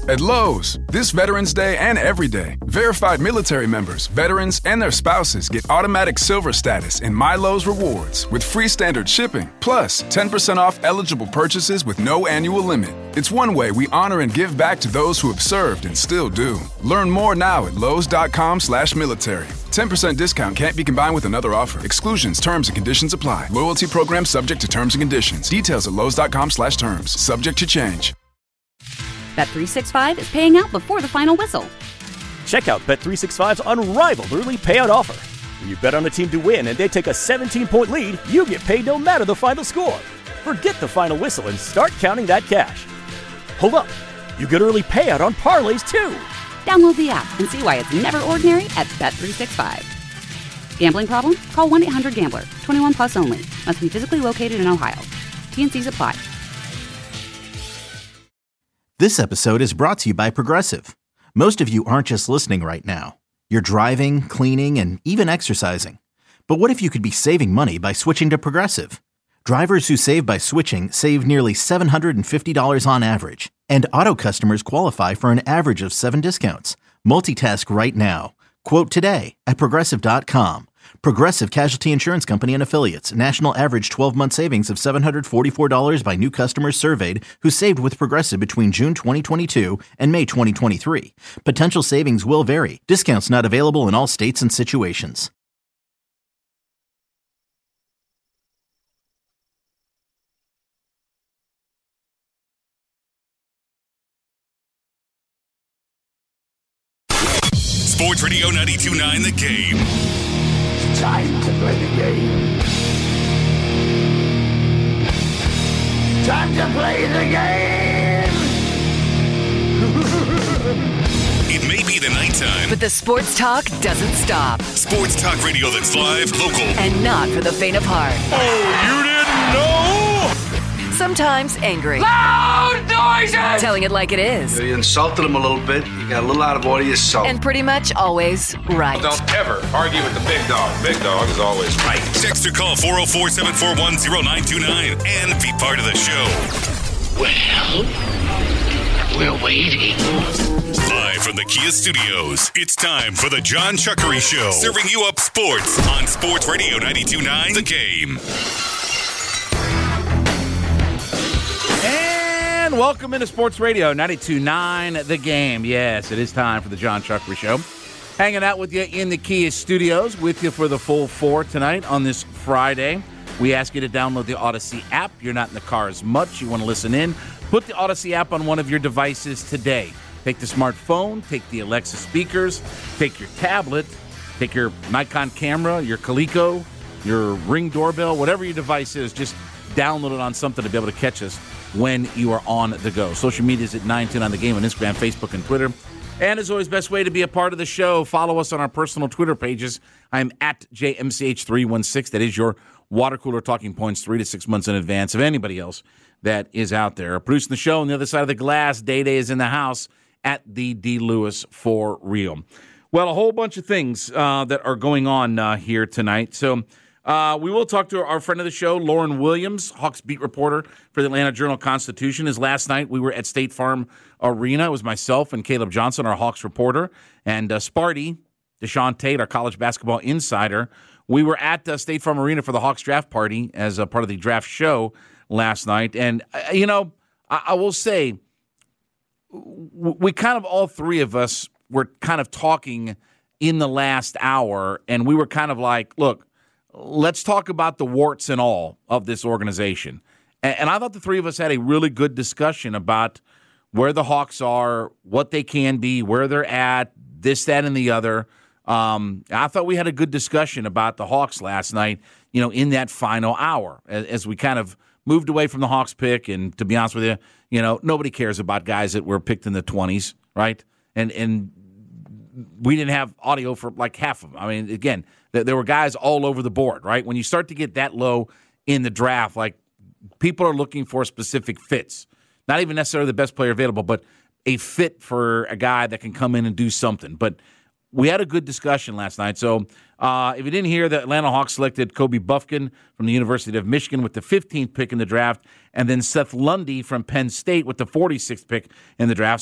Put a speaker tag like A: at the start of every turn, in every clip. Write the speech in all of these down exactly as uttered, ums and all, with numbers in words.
A: At Lowe's, this Veterans Day and every day, verified military members, veterans, and their spouses get automatic silver status in My Lowe's Rewards with free standard shipping, plus ten percent off eligible purchases with no annual limit. It's one way we honor and give back to those who have served and still do. Learn more now at lowes.com slash military. ten percent discount can't be combined with another offer. Exclusions, terms, and conditions apply. Loyalty program subject to terms and conditions. Details at lowes.com slash terms. Subject to change.
B: Bet three sixty-five is paying out before the final whistle.
C: Check out Bet three sixty-five's unrivaled early payout offer. When you bet on a team to win and they take a seventeen-point lead, you get paid no matter the final score. Forget the final whistle and start counting that cash. Hold up. You get early payout on parlays, too.
B: Download the app and see why it's never ordinary at Bet three sixty-five. Gambling problem? Call one eight hundred gambler. twenty-one plus only. Must be physically located in Ohio. T and C's apply.
D: This episode is brought to you by Progressive. Most of you aren't just listening right now. You're driving, cleaning, and even exercising. But what if you could be saving money by switching to Progressive? Drivers who save by switching save nearly seven hundred fifty dollars on average. And auto customers qualify for an average of seven discounts. Multitask right now. Quote today at Progressive dot com. Progressive Casualty Insurance Company and Affiliates. National average twelve-month savings of seven hundred forty-four dollars by new customers surveyed who saved with Progressive between June twenty twenty-two and May twenty twenty-three. Potential savings will vary. Discounts not available in all states and situations.
E: Sports Radio ninety-two point nine The Game.
F: It's time to play the game. Time to play the game.
E: It may be the nighttime,
G: but the sports talk doesn't stop.
E: Sports talk radio that's live, local,
G: and not for the faint of heart.
E: Oh, you didn't know?
G: Sometimes angry.
F: Loud noises!
G: Telling it like it is.
H: You insulted him a little bit. You got a little out of order yourself.
G: And pretty much always right.
I: Don't ever argue with the big dog. Big dog is always right.
E: Text or call four oh four, seven four one, oh nine two nine and be part of the show.
F: Well, we're waiting.
E: Live from the Kia Studios, it's time for the John Chuckery Show. Serving you up sports on Sports Radio ninety-two point nine The Game.
J: And welcome into Sports Radio ninety-two point nine The Game. Yes, it is time for the John Chuckery Show. Hanging out with you in the Kia Studios, with you for the full four tonight on this Friday. We ask you to download the Odyssey app. You're not in the car as much. You want to listen in. Put the Odyssey app on one of your devices today. Take the smartphone, take the Alexa speakers, take your tablet, take your Nikon camera, your Coleco, your Ring doorbell, whatever your device is, just download it on something to be able to catch us when you are on the go. Social media is at nine two nine The Game on Instagram, Facebook, and Twitter. And as always, best way to be a part of the show, follow us on our personal Twitter pages. I'm at J M C H three one six. That is your water cooler talking points three to six months in advance of anybody else that is out there. Producing the show on the other side of the glass, Day Day is in the house at the D. Lewis for real. Well, a whole bunch of things uh, that are going on uh, here tonight. So uh, we will talk to our friend of the show, Lauren Williams, Hawks beat reporter for the Atlanta Journal-Constitution. As last night we were at State Farm Arena. It was myself and Caleb Johnson, our Hawks reporter, and uh, Sparty, Deshaun Tate, our college basketball insider. We were at uh, State Farm Arena for the Hawks draft party as a part of the draft show last night. And, uh, you know, I, I will say, we kind of, all three of us were kind of talking in the last hour, and we were kind of like, look, let's talk about the warts and all of this organization. And, and I thought the three of us had a really good discussion about where the Hawks are, what they can be, where they're at, this, that, and the other. Um, I thought we had a good discussion about the Hawks last night, you know, in that final hour, as, as we kind of moved away from the Hawks pick. And to be honest with you, you know, nobody cares about guys that were picked in the twenties, right? And and we didn't have audio for like half of them. I mean, again, th- there were guys all over the board, right? When you start to get that low in the draft, like, people are looking for specific fits. Not even necessarily the best player available, but a fit for a guy that can come in and do something. But we had a good discussion last night. So uh, if you didn't hear, the Atlanta Hawks selected Kobe Buffkin from the University of Michigan with the fifteenth pick in the draft, and then Seth Lundy from Penn State with the forty-sixth pick in the draft. So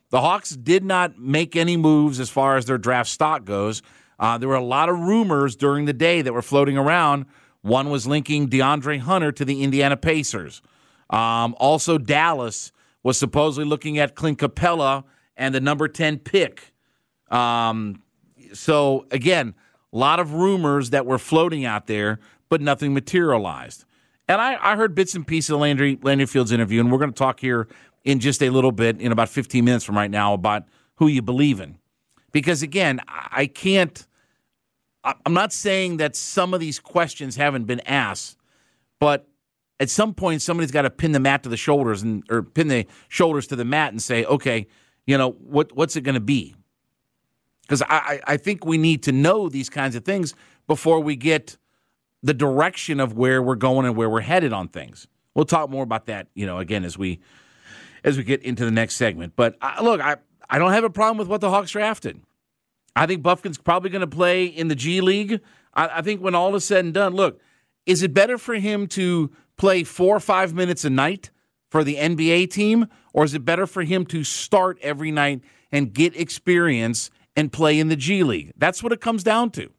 J: The Hawks did not make any moves as far as their draft stock goes. Uh, there were a lot of rumors during the day that were floating around. One was linking DeAndre Hunter to the Indiana Pacers. Um, also, Dallas was supposedly looking at Clint Capella and the number ten pick. Um, so, again, a lot of rumors that were floating out there, but nothing materialized. And I, I heard bits and pieces of Landry, Landry Fields' interview, and we're going to talk here in just a little bit, in about fifteen minutes from right now, about who you believe in. Because, again, I can't – I'm not saying that some of these questions haven't been asked, but at some point somebody's got to pin the mat to the shoulders and or pin the shoulders to the mat and say, okay, you know, what what's it going to be? Because I, I think we need to know these kinds of things before we get the direction of where we're going and where we're headed on things. We'll talk more about that, you know, again, as we as we get into the next segment. But uh, look, I, I don't have a problem with what the Hawks drafted. I think Bufkin's probably going to play in the G League. I, I think when all is said and done, look, is it better for him to play four or five minutes a night for the N B A team, or is it better for him to start every night and get experience and play in the G League? That's what it comes down to.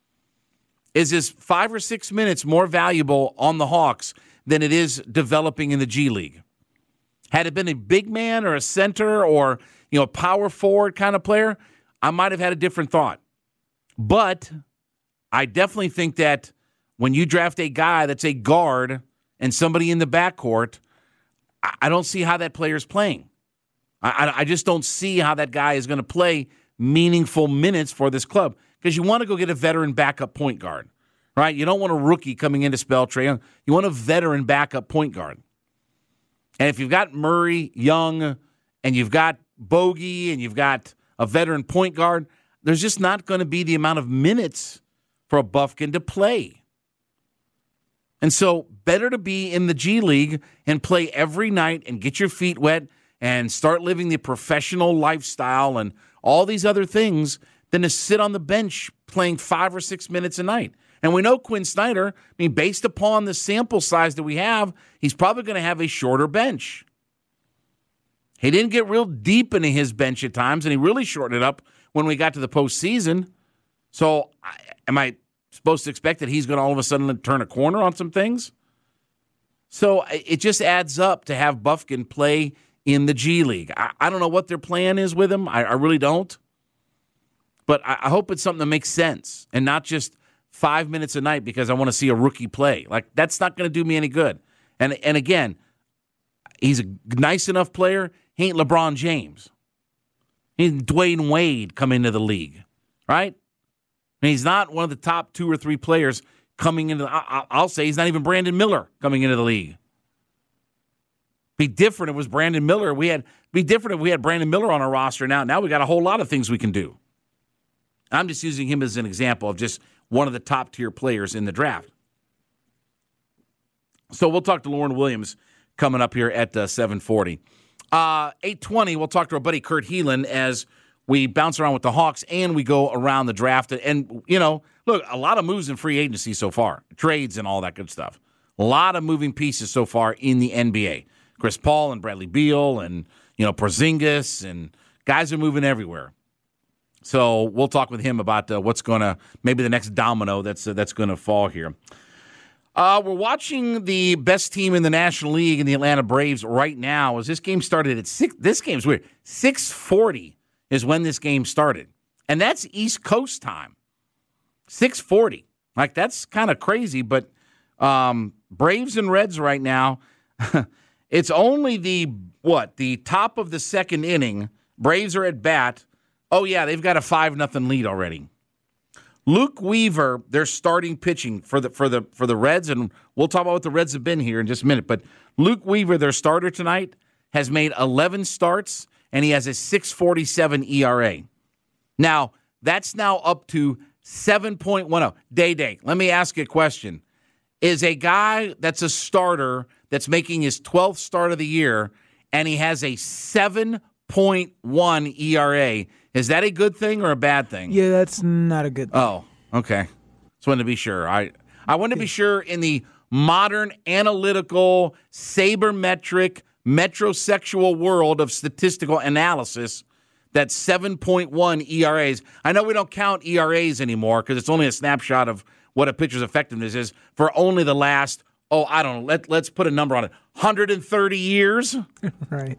J: Is this five or six minutes more valuable on the Hawks than it is developing in the G League? Had it been a big man or a center or, you know, a power forward kind of player, I might have had a different thought. But I definitely think that when you draft a guy that's a guard and somebody in the backcourt, I don't see how that player's playing. I, I just don't see how that guy is going to play meaningful minutes for this club, because you want to go get a veteran backup point guard, right? You don't want a rookie coming in to spell Trae Young. You want a veteran backup point guard. And if you've got Murray, Young, and you've got Bogey, and you've got a veteran point guard, there's just not going to be the amount of minutes for a Bufkin to play. And so better to be in the G League and play every night and get your feet wet and start living the professional lifestyle and all these other things than to sit on the bench playing five or six minutes a night. And we know Quinn Snyder, I mean, based upon the sample size that we have, he's probably going to have a shorter bench. He didn't get real deep into his bench at times, and he really shortened it up when we got to the postseason. So am I supposed to expect that he's going to all of a sudden turn a corner on some things? So it just adds up to have Bufkin play in the G League. I, I don't know what their plan is with him. I, I really don't. But I, I hope it's something that makes sense and not just five minutes a night because I want to see a rookie play. Like, that's not going to do me any good. And and again, he's a nice enough player. He ain't LeBron James. He's Dwayne Wade come into the league, right? And he's not one of the top two or three players coming into the, I, I'll say he's not even Brandon Miller coming into the league. Be different if it was Brandon Miller. We had be different if we had Brandon Miller on our roster now. Now we got a whole lot of things we can do. I'm just using him as an example of just one of the top tier players in the draft. So we'll talk to Lauren Williams coming up here at uh, seven forty. Uh, eight twenty, we'll talk to our buddy Kurt Heelan as we bounce around with the Hawks and we go around the draft. And, you know, look, a lot of moves in free agency so far, trades and all that good stuff. A lot of moving pieces so far in the N B A. Chris Paul and Bradley Beal and, you know, Porzingis, and guys are moving everywhere. So we'll talk with him about uh, what's going to, maybe the next domino that's uh, that's going to fall here. Uh, we're watching the best team in the National League in the Atlanta Braves right now as this game started at six. This game's weird. six forty is when this game started. And that's East Coast time. six forty. Like, that's kind of crazy, but um, Braves and Reds right now, it's only the, what, the top of the second inning. Braves are at bat. Oh, yeah, they've got a five nothing lead already. Luke Weaver, they're starting pitching for the for the for the Reds, and we'll talk about what the Reds have been here in just a minute. But Luke Weaver, their starter tonight, has made eleven starts, and he has a six forty-seven E R A. Now, that's now up to seven point one oh. Day Day, let me ask you a question. Is a guy that's a starter that's making his twelfth start of the year, and he has a seven point one E R A, is that a good thing or a bad thing?
K: Yeah, that's not a good thing.
J: Oh, okay. Just wanted to be sure. I I wanted to be sure in the modern, analytical, sabermetric metrosexual world of statistical analysis that seven point one E R As. I know we don't count E R As anymore because it's only a snapshot of what a pitcher's effectiveness is for only the last, oh, I don't know, let, let's put a number on it, one hundred thirty years?
K: Right.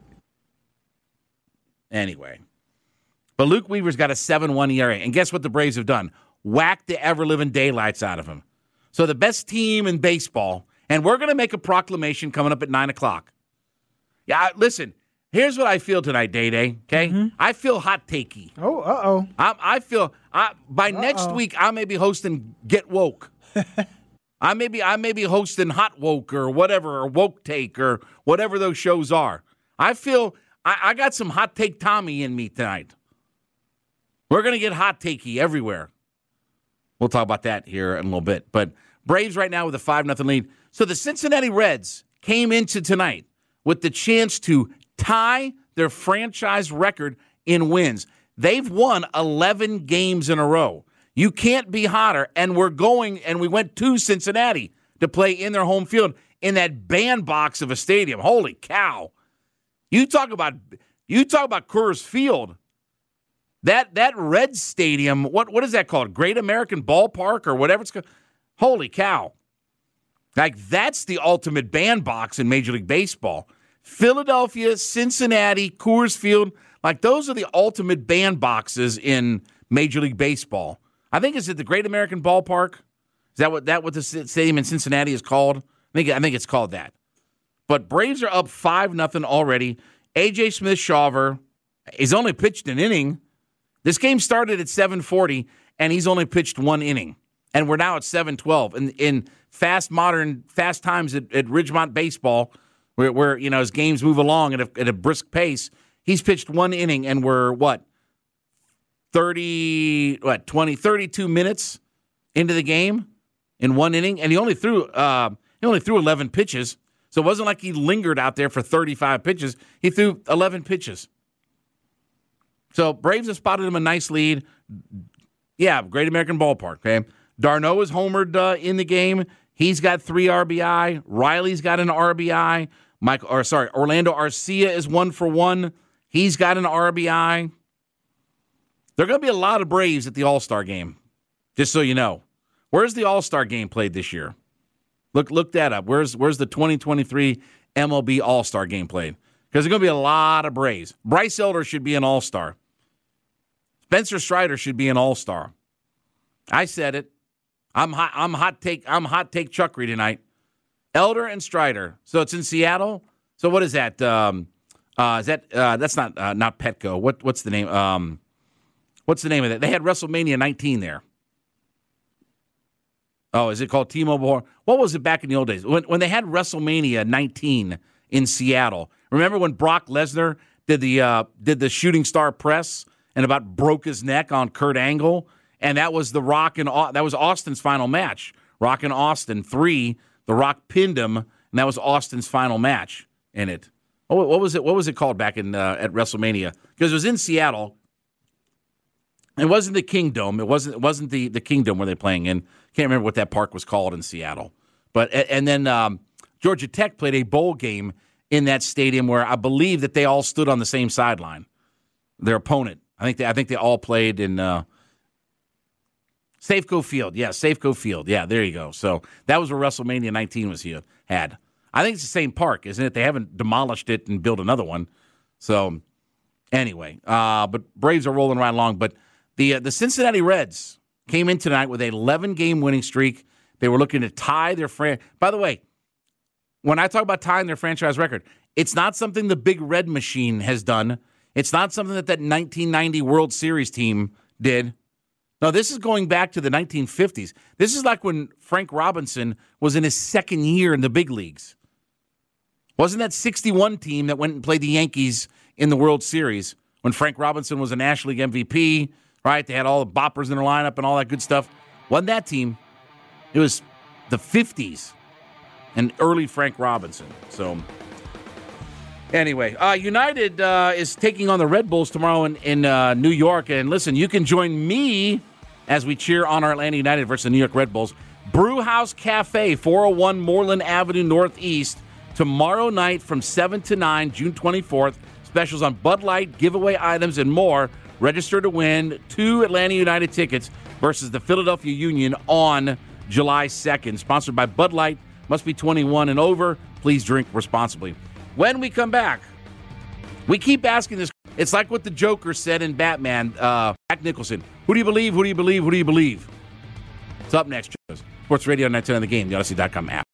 J: Anyway. But Luke Weaver's got a seven point one E R A. And guess what the Braves have done? Whacked the ever-living daylights out of him. So the best team in baseball, and we're going to make a proclamation coming up at nine o'clock. Yeah, listen, here's what I feel tonight, Day-Day, okay? Mm-hmm. I feel hot-takey.
K: Oh, uh-oh.
J: I, I feel, I, by
K: Uh-oh.
J: next week, I may be hosting Get Woke. I may be, I may be hosting Hot Woke or whatever, or Woke Take or whatever those shows are. I feel, I, I got some hot take Tommy in me tonight. We're going to get hot takey everywhere. We'll talk about that here in a little bit. But Braves right now with a five nothing lead. So the Cincinnati Reds came into tonight with the chance to tie their franchise record in wins. They've won eleven games in a row. You can't be hotter. And we're going, and we went to Cincinnati to play in their home field in that bandbox of a stadium. Holy cow. You talk about, you talk about Coors Field. That that Red Stadium, what what is that called? Great American Ballpark or whatever it's called? Holy cow. Like, that's the ultimate bandbox in Major League Baseball. Philadelphia, Cincinnati, Coors Field, like those are the ultimate bandboxes in Major League Baseball. I think is it the Great American Ballpark? Is that what that what the stadium in Cincinnati is called? I think I think it's called that. But Braves are up five nothing already. A J Smith-Shawver, he's only pitched an inning. This game started at seven forty, and he's only pitched one inning. And we're now at seven twelve. In, in fast, modern, fast times at, at Ridgemont Baseball, where, where you know as games move along at a, at a brisk pace, he's pitched one inning, and we're, what, thirty, what, twenty, thirty-two minutes into the game in one inning? And he only threw uh, he only threw eleven pitches. So it wasn't like he lingered out there for thirty-five pitches. He threw eleven pitches. So Braves have spotted him a nice lead. Yeah, Great American Ballpark, okay? Darno is homered uh, in the game. He's got three R B I. Riley's got an R B I. Mike, or sorry, Orlando Arcia is one for one. He's got an R B I. There are going to be a lot of Braves at the All-Star game, just so you know. Where's the All-Star game played this year? Look look that up. Where's where's the twenty twenty-three M L B All-Star game played? Because there's going to be a lot of Braves. Bryce Elder should be an All-Star. Spencer Strider should be an all-star. I said it. I'm hot. I'm hot take. I'm hot take Chuckery tonight. Elder and Strider. So it's in Seattle. So what is that? Um, uh, is that uh, that's not uh, not Petco? What what's the name? Um, what's the name of that? They had WrestleMania nineteen there. Oh, is it called T-Mobile? What was it back in the old days when when they had WrestleMania nineteen in Seattle? Remember when Brock Lesnar did the uh, did the shooting star press and about broke his neck on Kurt Angle, and that was the Rock and that was Austin's final match. Rock and Austin three, the Rock pinned him, and that was Austin's final match in it. Oh, what was it? What was it called back in uh, at WrestleMania? Because it was in Seattle. It wasn't the Kingdom. It wasn't. It wasn't the the Kingdom where they're playing in. Can't remember what that park was called in Seattle. But and then um, Georgia Tech played a bowl game in that stadium where I believe that they all stood on the same sideline. Their opponent. I think they, I think they all played in uh, Safeco Field. Yeah, Safeco Field. Yeah, there you go. So that was where WrestleMania nineteen was here, had. I think it's the same park, isn't it? They haven't demolished it and built another one. So anyway, uh, but Braves are rolling right along. But the uh, the Cincinnati Reds came in tonight with an eleven-game winning streak. They were looking to tie their fran. By the way, when I talk about tying their franchise record, it's not something the Big Red Machine has done. It's not something that that nineteen ninety World Series team did. No, this is going back to the nineteen fifties. This is like when Frank Robinson was in his second year in the big leagues. Wasn't that sixty-one team that went and played the Yankees in the World Series when Frank Robinson was a National League M V P, right? They had all the boppers in their lineup and all that good stuff. Wasn't that team. It was the fifties and early Frank Robinson. So anyway, uh, United uh, is taking on the Red Bulls tomorrow in, in uh, New York. And listen, you can join me as we cheer on our Atlanta United versus the New York Red Bulls. Brew House Cafe, four oh one Moreland Avenue Northeast. tomorrow night from seven to nine, June twenty-fourth. Specials on Bud Light, giveaway items, and more. Register to win two Atlanta United tickets versus the Philadelphia Union on July second. Sponsored by Bud Light. Must be twenty-one and over. Please drink responsibly. When we come back, we keep asking this. It's like what the Joker said in Batman, uh, Jack Nicholson. Who do you believe? Who do you believe? Who do you believe? It's up next. Sports Radio nine ten on the game, the Odyssey dot com app.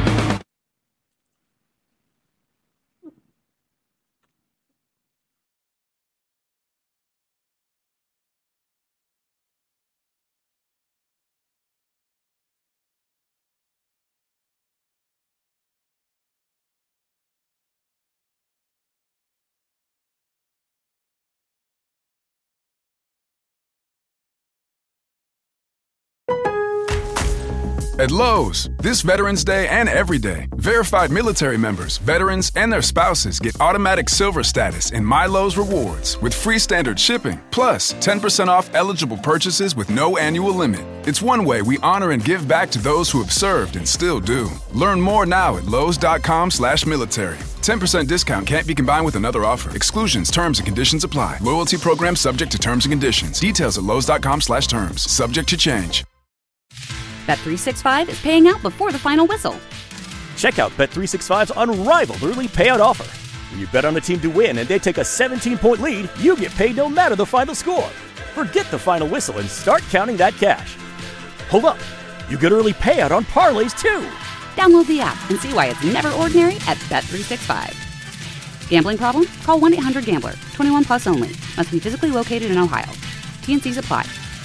A: At Lowe's, this Veterans Day and every day, verified military members, veterans, and their spouses get automatic silver status in My Lowe's Rewards with free standard shipping, plus ten percent off eligible purchases with no annual limit. It's one way we honor and give back to those who have served and still do. Learn more now at lowes.com slash military. ten percent discount can't be combined with another offer. Exclusions, terms, and conditions apply. Loyalty program subject to terms and conditions. Details at lowes.com slash terms. Subject to change.
B: Bet three sixty-five is paying out before the final whistle.
C: Check out Bet three sixty-five's unrivaled early payout offer. When you bet on a team to win and they take a seventeen-point lead, you get paid no matter the final score. Forget the final whistle and start counting that cash. Hold up. You get early payout on parlays, too.
B: Download the app and see why it's never ordinary at Bet three sixty-five. Gambling problem? Call one eight hundred gambler. twenty-one plus only. Must be physically located in Ohio. T N Cs apply.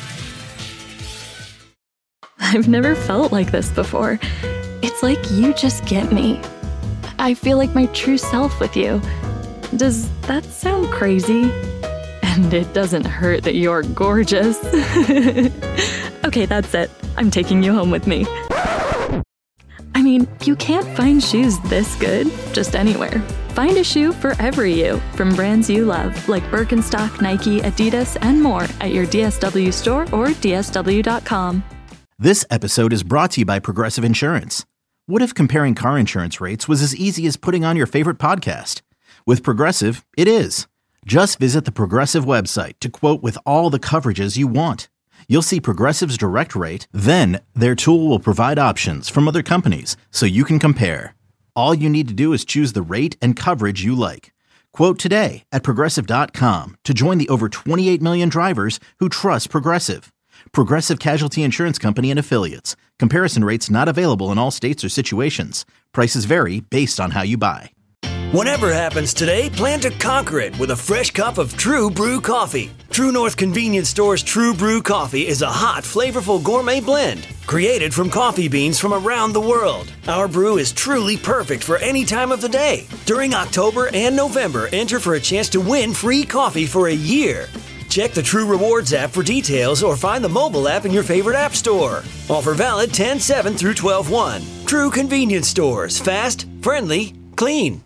K: I've never felt like this before. It's like you just get me. I feel like my true self with you. Does that sound crazy? And it doesn't hurt that you're gorgeous. Okay, that's it. I'm taking you home with me. I mean, you can't find shoes this good just anywhere. Find a shoe for every you from brands you love, like Birkenstock, Nike, Adidas, and more at your D S W store or D S W dot com.
D: This episode is brought to you by Progressive Insurance. What if comparing car insurance rates was as easy as putting on your favorite podcast? With Progressive, it is. Just visit the Progressive website to quote with all the coverages you want. You'll see Progressive's direct rate, then their tool will provide options from other companies so you can compare. All you need to do is choose the rate and coverage you like. Quote today at Progressive dot com to join the over twenty-eight million drivers who trust Progressive. Progressive Casualty Insurance Company and Affiliates. Comparison rates not available in all states or situations. Prices vary based on how you buy.
L: Whatever happens today, plan to conquer it with a fresh cup of True Brew coffee. True North Convenience Store's True Brew coffee is a hot, flavorful gourmet blend created from coffee beans from around the world. Our brew is truly perfect for any time of the day. During October and November, enter for a chance to win free coffee for a year. Check the True Rewards app for details or find the mobile app in your favorite app store. Offer valid ten seven through twelve one. True Convenience Stores. Fast, friendly, clean.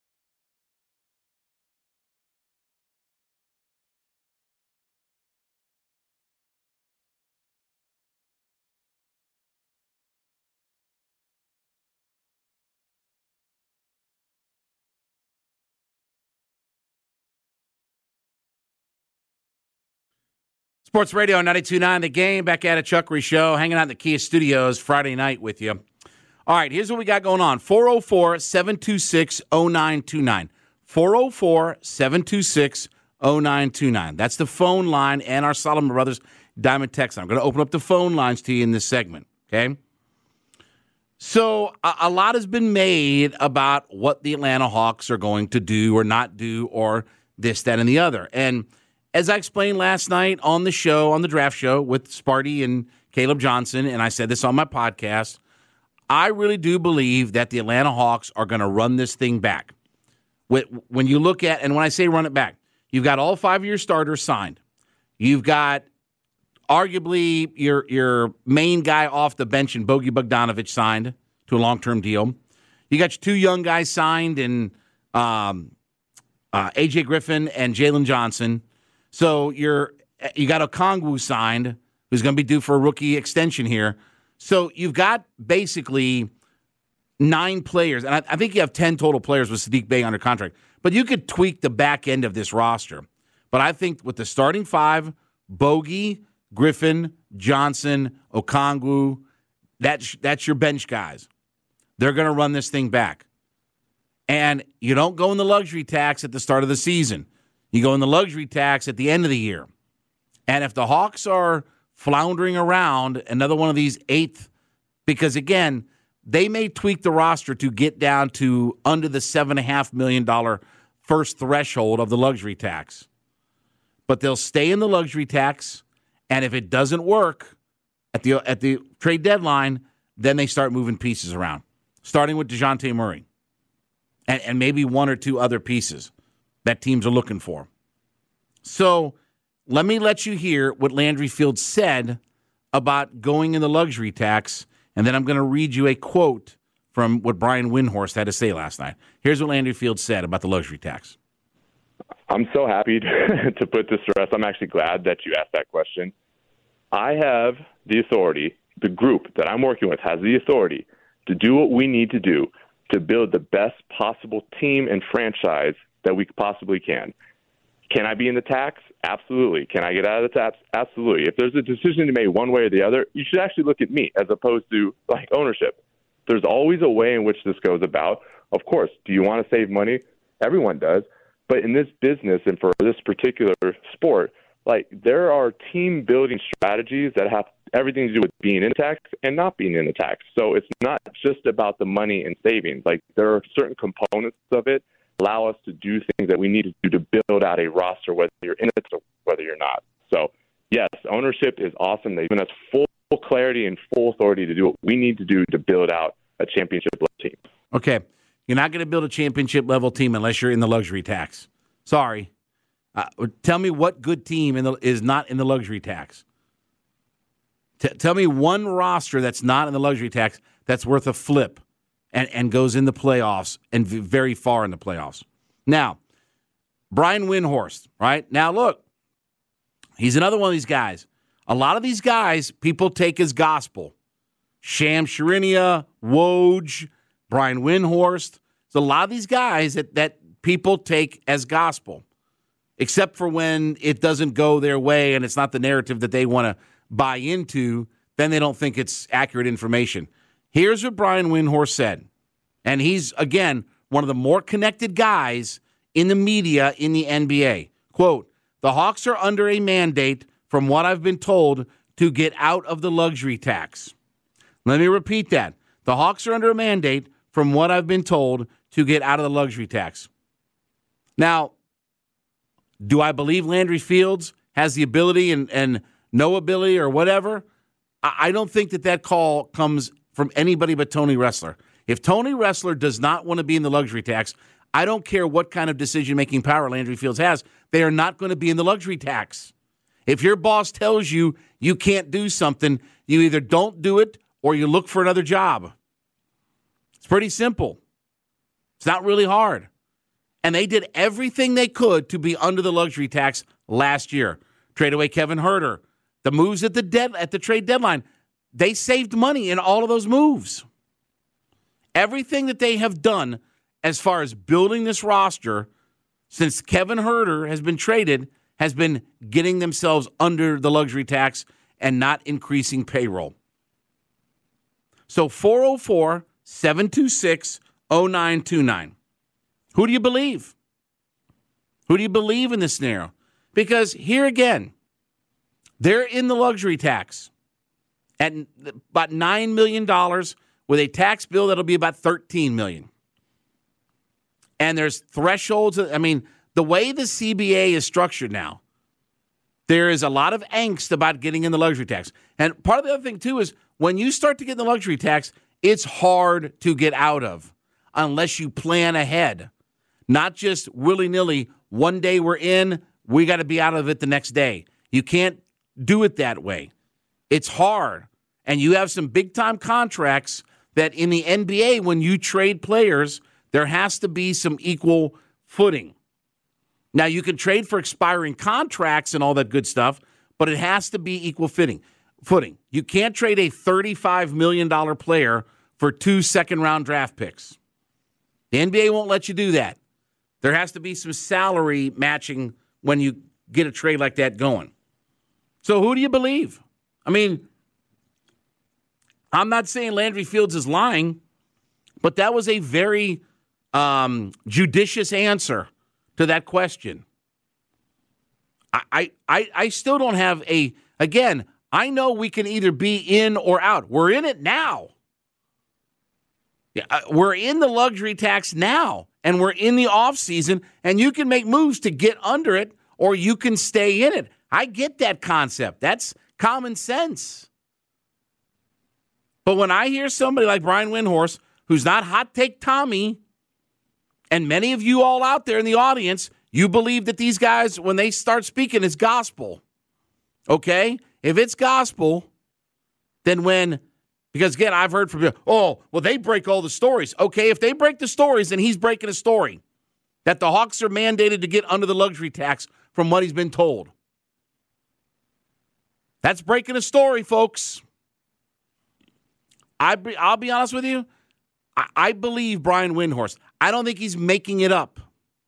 J: Sports Radio ninety-two point nine The Game, back at a Chuckery Show, hanging out in the Kia Studios Friday night with you. All right, here's what we got going on. four oh four, seven two six, oh nine two nine. four oh four, seven two six, oh nine two nine. That's the phone line and our Solomon Brothers Diamond Text line. I'm going to open up the phone lines to you in this segment, okay? So a, a lot has been made about what the Atlanta Hawks are going to do or not do or this, that, and the other. And as I explained last night on the show, on the draft show with Sparty and Caleb Johnson, and I said this on my podcast, I really do believe that the Atlanta Hawks are going to run this thing back. When you look at, and when I say run it back, you've got all five of your starters signed. You've got arguably your your main guy off the bench and Bogey Bogdanovic signed to a long-term deal. You got your two young guys signed in um, uh, A J Griffin and Jalen Johnson. So you're you got Okongwu signed, who's going to be due for a rookie extension here. So you've got basically nine players, and I, I think you have ten total players with Saddiq Bey under contract, but you could tweak the back end of this roster. But I think with the starting five, Bogey, Griffin, Johnson, Okongwu, that's, that's your bench guys. They're going to run this thing back. And you don't go in the luxury tax at the start of the season. You go in the luxury tax at the end of the year. And if the Hawks are floundering around another one of these eighth, because, again, they may tweak the roster to get down to under the seven point five million dollars first threshold of the luxury tax. But they'll stay in the luxury tax, and if it doesn't work at the at the trade deadline, then they start moving pieces around, starting with DeJounte Murray and, and maybe one or two other pieces that teams are looking for. So let me let you hear what Landry Fields said about going in the luxury tax, and then I'm going to read you a quote from what Brian Windhorst had to say last night. Here's what Landry Fields said about the luxury tax.
M: I'm so happy to, to put this to rest. I'm actually glad that you asked that question. I have the authority, the group that I'm working with has the authority to do what we need to do to build the best possible team and franchise that we possibly can. Can I be in the tax? Absolutely. Can I get out of the tax? Absolutely. If there's a decision to make one way or the other, you should actually look at me as opposed to like ownership. There's always a way in which this goes about. Of course, do you want to save money? Everyone does. But in this business and for this particular sport, like there are team building strategies that have everything to do with being in the tax and not being in the tax. So it's not just about the money and savings. Like there are certain components of it allow us to do things that we need to do to build out a roster, whether you're in it or whether you're not. So yes, ownership is awesome. They've given us full clarity and full authority to do what we need to do to build out a championship level team.
J: Okay. You're not going to build a championship-level team unless you're in the luxury tax. Sorry. Uh, tell me what good team in the, is not in the luxury tax. T- tell me one roster that's not in the luxury tax that's worth a flip and, and goes in the playoffs and v- very far in the playoffs. Now, Brian Windhorst, right? Now, look, he's another one of these guys. A lot of these guys people take as gospel. Shams Charania, Woj, Brian Windhorst. So a lot of these guys that, that people take as gospel, except for when it doesn't go their way and it's not the narrative that they want to buy into, then they don't think it's accurate information. Here's what Brian Windhorst said, and he's, again, one of the more connected guys in the media in the N B A. Quote, the Hawks are under a mandate, from what I've been told, to get out of the luxury tax. Let me repeat that. The Hawks are under a mandate, from what I've been told, to get out of the luxury tax. Now, do I believe Landry Fields has the ability and, and no ability or whatever? I, I don't think that that call comes from anybody but Tony Ressler. If Tony Ressler does not want to be in the luxury tax, I don't care what kind of decision-making power Landry Fields has. They are not going to be in the luxury tax. If your boss tells you you can't do something, you either don't do it or you look for another job. It's pretty simple. It's not really hard. And they did everything they could to be under the luxury tax last year. Trade away Kevin Huerter. The moves at the dead at the trade deadline, they saved money in all of those moves. Everything that they have done as far as building this roster since Kevin Huerter has been traded has been getting themselves under the luxury tax and not increasing payroll. So four oh four, seven two six, oh nine two nine. Who do you believe? Who do you believe in this scenario? Because here again, they're in the luxury tax at about nine million dollars with a tax bill that'll be about thirteen million dollars. And there's thresholds. I mean, the way the C B A is structured now, there is a lot of angst about getting in the luxury tax. And part of the other thing, too, is when you start to get in the luxury tax, it's hard to get out of unless you plan ahead. Not just willy-nilly, one day we're in, we got to be out of it the next day. You can't do it that way. It's hard. And you have some big-time contracts that in the N B A, when you trade players, there has to be some equal footing. Now, you can trade for expiring contracts and all that good stuff, but it has to be equal fitting, footing. You can't trade a thirty-five million dollars player for two second-round draft picks. The N B A won't let you do that. There has to be some salary matching when you get a trade like that going. So who do you believe? I mean, I'm not saying Landry Fields is lying, but that was a very um, judicious answer to that question. I, I, I still don't have a, again, I know we can either be in or out. We're in it now. Yeah, we're in the luxury tax now, and we're in the offseason, and you can make moves to get under it, or you can stay in it. I get that concept. That's common sense. But when I hear somebody like Brian Windhorst, who's not hot take Tommy, and many of you all out there in the audience, you believe that these guys, when they start speaking, it's gospel. Okay? If it's gospel, then when, because again, I've heard from people, oh, well, they break all the stories. Okay, if they break the stories, then he's breaking a story. That the Hawks are mandated to get under the luxury tax from what he's been told. That's breaking a story, folks. I be, I'll be honest with you. I, I believe Brian Windhorst. I don't think he's making it up.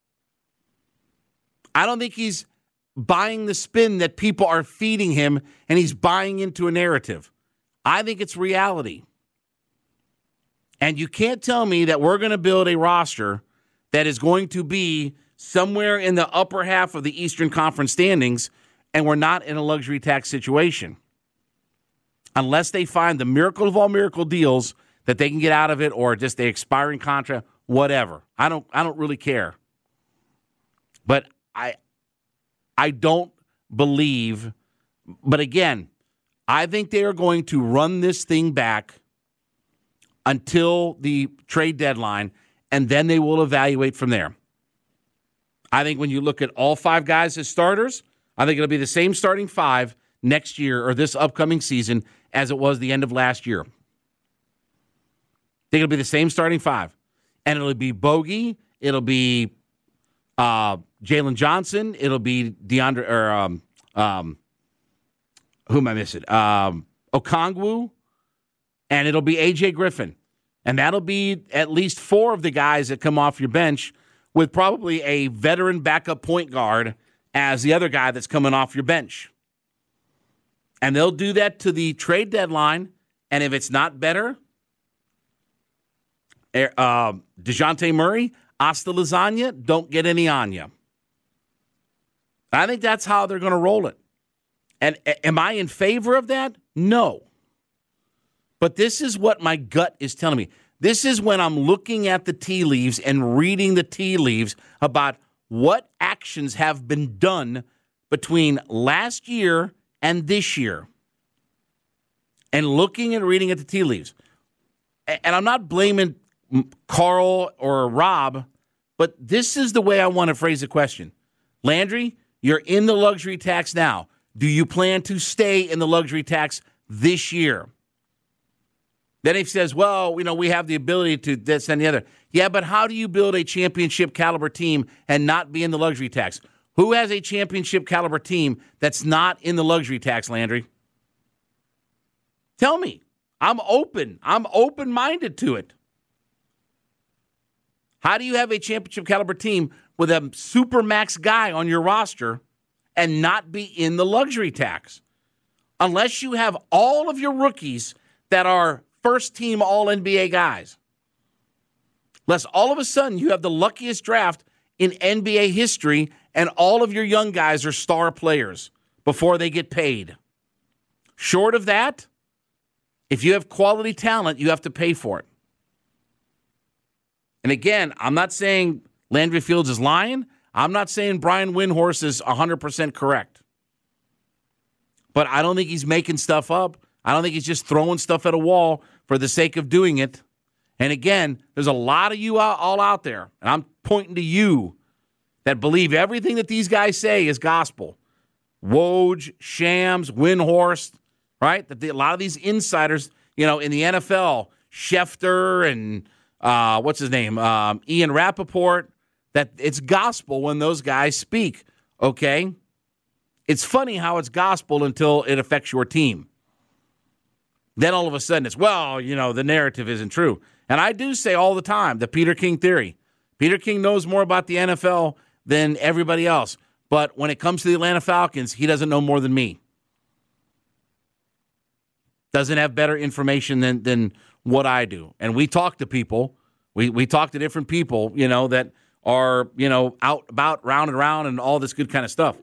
J: I don't think he's buying the spin that people are feeding him, and he's buying into a narrative. I think it's reality. And you can't tell me that we're going to build a roster that is going to be somewhere in the upper half of the Eastern Conference standings, and we're not in a luxury tax situation. Unless they find the miracle of all miracle deals that they can get out of it, or just the expiring contract, whatever. I don't I don't really care. But I I don't believe, but again, I think they are going to run this thing back until the trade deadline, and then they will evaluate from there. I think when you look at all five guys as starters, I think it'll be the same starting five next year or this upcoming season as it was the end of last year. I think it'll be the same starting five. And it'll be Bogey, it'll be uh, Jalen Johnson, it'll be DeAndre, or um, um, who am I missing? Um, Okongwu, and it'll be A J Griffin. And that'll be at least four of the guys that come off your bench, with probably a veteran backup point guard as the other guy that's coming off your bench. And they'll do that to the trade deadline, and if it's not better, uh, DeJounte Murray, hasta lasagna, don't get any on you. I think that's how they're going to roll it. And am I in favor of that? No. But this is what my gut is telling me. This is when I'm looking at the tea leaves and reading the tea leaves about what actions have been done between last year and this year. And looking and reading at the tea leaves. And I'm not blaming Carl or Rob, but this is the way I want to phrase the question. Landry, you're in the luxury tax now. Do you plan to stay in the luxury tax this year? Then he says, well, you know, we have the ability to this and the other. Yeah, but how do you build a championship caliber team and not be in the luxury tax? Who has a championship caliber team that's not in the luxury tax, Landry? Tell me. I'm open. I'm open-minded to it. How do you have a championship caliber team with a supermax guy on your roster and not be in the luxury tax? Unless you have all of your rookies that are first-team All N B A guys. Unless all of a sudden you have the luckiest draft in N B A history and all of your young guys are star players before they get paid. Short of that, if you have quality talent, you have to pay for it. And again, I'm not saying Landry Fields is lying. I'm not saying Brian Windhorst is one hundred percent correct. But I don't think he's making stuff up. I don't think he's just throwing stuff at a wall for the sake of doing it. And again, there's a lot of you all out there, and I'm pointing to you, that believe everything that these guys say is gospel. Woj, Shams, Windhorst, right? That the, a lot of these insiders, you know, in the N F L, Schefter and uh, what's his name, um, Ian Rappaport, that it's gospel when those guys speak, okay? It's funny how it's gospel until it affects your team. then all of a sudden it's, well, you know, the narrative isn't true. And I do say all the time, the Peter King theory. Peter King knows more about the N F L than everybody else. But when it comes to the Atlanta Falcons, he doesn't know more than me. Doesn't have better information than than what I do. And we talk to people. We we talk to different people, you know, that are, you know, out about, round and round and all this good kind of stuff.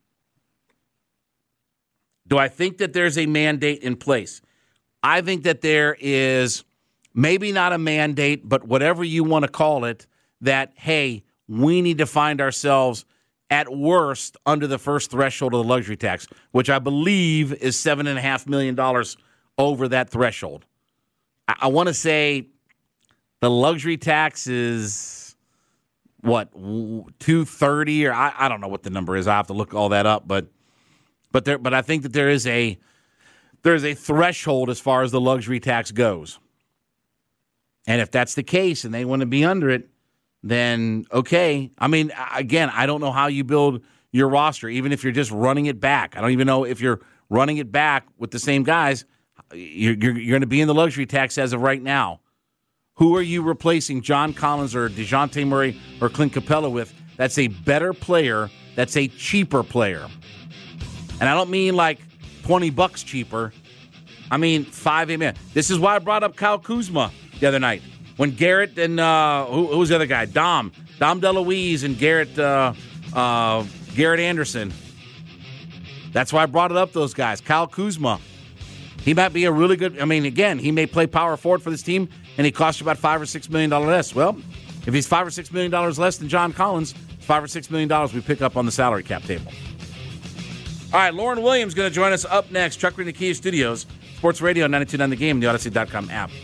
J: Do I think that there's a mandate in place? I think that there is maybe not a mandate, but whatever you want to call it, that, hey, we need to find ourselves at worst under the first threshold of the luxury tax, which I believe is seven point five million dollars over that threshold. I, I want to say the luxury tax is, what, two thirty, or I, I don't know what the number is. I have to look all that up, but but there, but I think that there is a there is a threshold as far as the luxury tax goes. And if that's the case and they want to be under it, then okay. I mean, again, I don't know how you build your roster, even if you're just running it back. I don't even know if you're running it back with the same guys. You're, you're, you're going to be in the luxury tax as of right now. Who are you replacing John Collins or DeJounte Murray or Clint Capella with? That's a better player. That's a cheaper player. And I don't mean like twenty bucks cheaper. I mean five a man. This is why I brought up Kyle Kuzma the other night. When Garrett and, uh, who, who's the other guy? Dom. Dom DeLuise and Garrett, uh, uh, Garrett Anderson. That's why I brought it up, those guys. Kyle Kuzma. He might be a really good, I mean, again, he may play power forward for this team, and he costs you about five or six million dollars less. Well, if he's five or six million dollars less than John Collins, five or six million dollars we pick up on the salary cap table. All right, Lauren Williams going to join us up next. Chuck Reed in the Kia Studios, Sports Radio ninety-two point nine The Game, the Odyssey dot com app.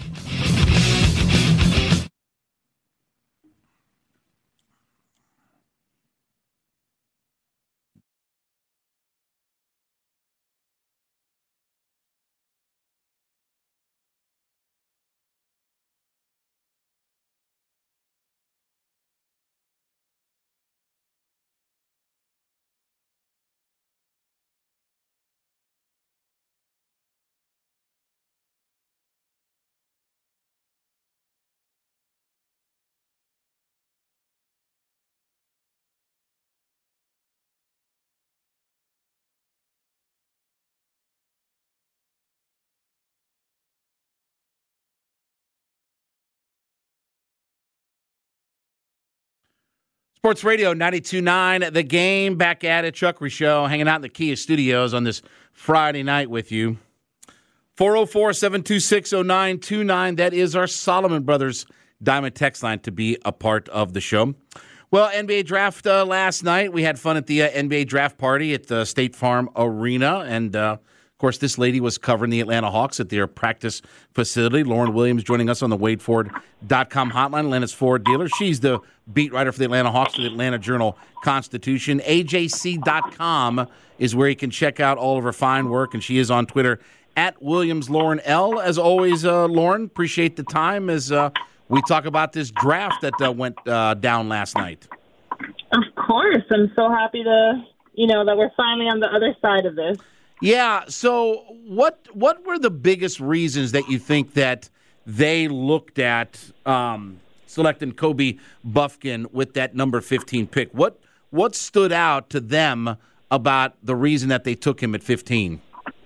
J: Sports Radio ninety-two point nine The Game, back at it. Chuck Reed Show, hanging out in the Kia Studios on this Friday night with you. four oh four, seven two six, oh nine two nine. That is our Solomon Brothers Diamond text line to be a part of the show. Well, N B A Draft uh, last night. We had fun at the uh, N B A Draft party at the State Farm Arena. And, uh, of course, this lady was covering the Atlanta Hawks at their practice facility. Lauren Williams joining us on the Wade Ford dot com hotline, Atlanta's Ford dealer. She's the beat writer for the Atlanta Hawks for the Atlanta Journal-Constitution. A J C dot com is where you can check out all of her fine work, and she is on Twitter at Williams Lauren L. As always, uh, Lauren, appreciate the time as uh, we talk about this draft that uh, went uh, down last night.
N: Of course. I'm so happy to, you know, that we're finally on the other side of this.
J: Yeah, so what what were the biggest reasons that you think that they looked at um, selecting Kobe Bufkin with that number fifteen pick? What what stood out to them about the reason that they took him at fifteen?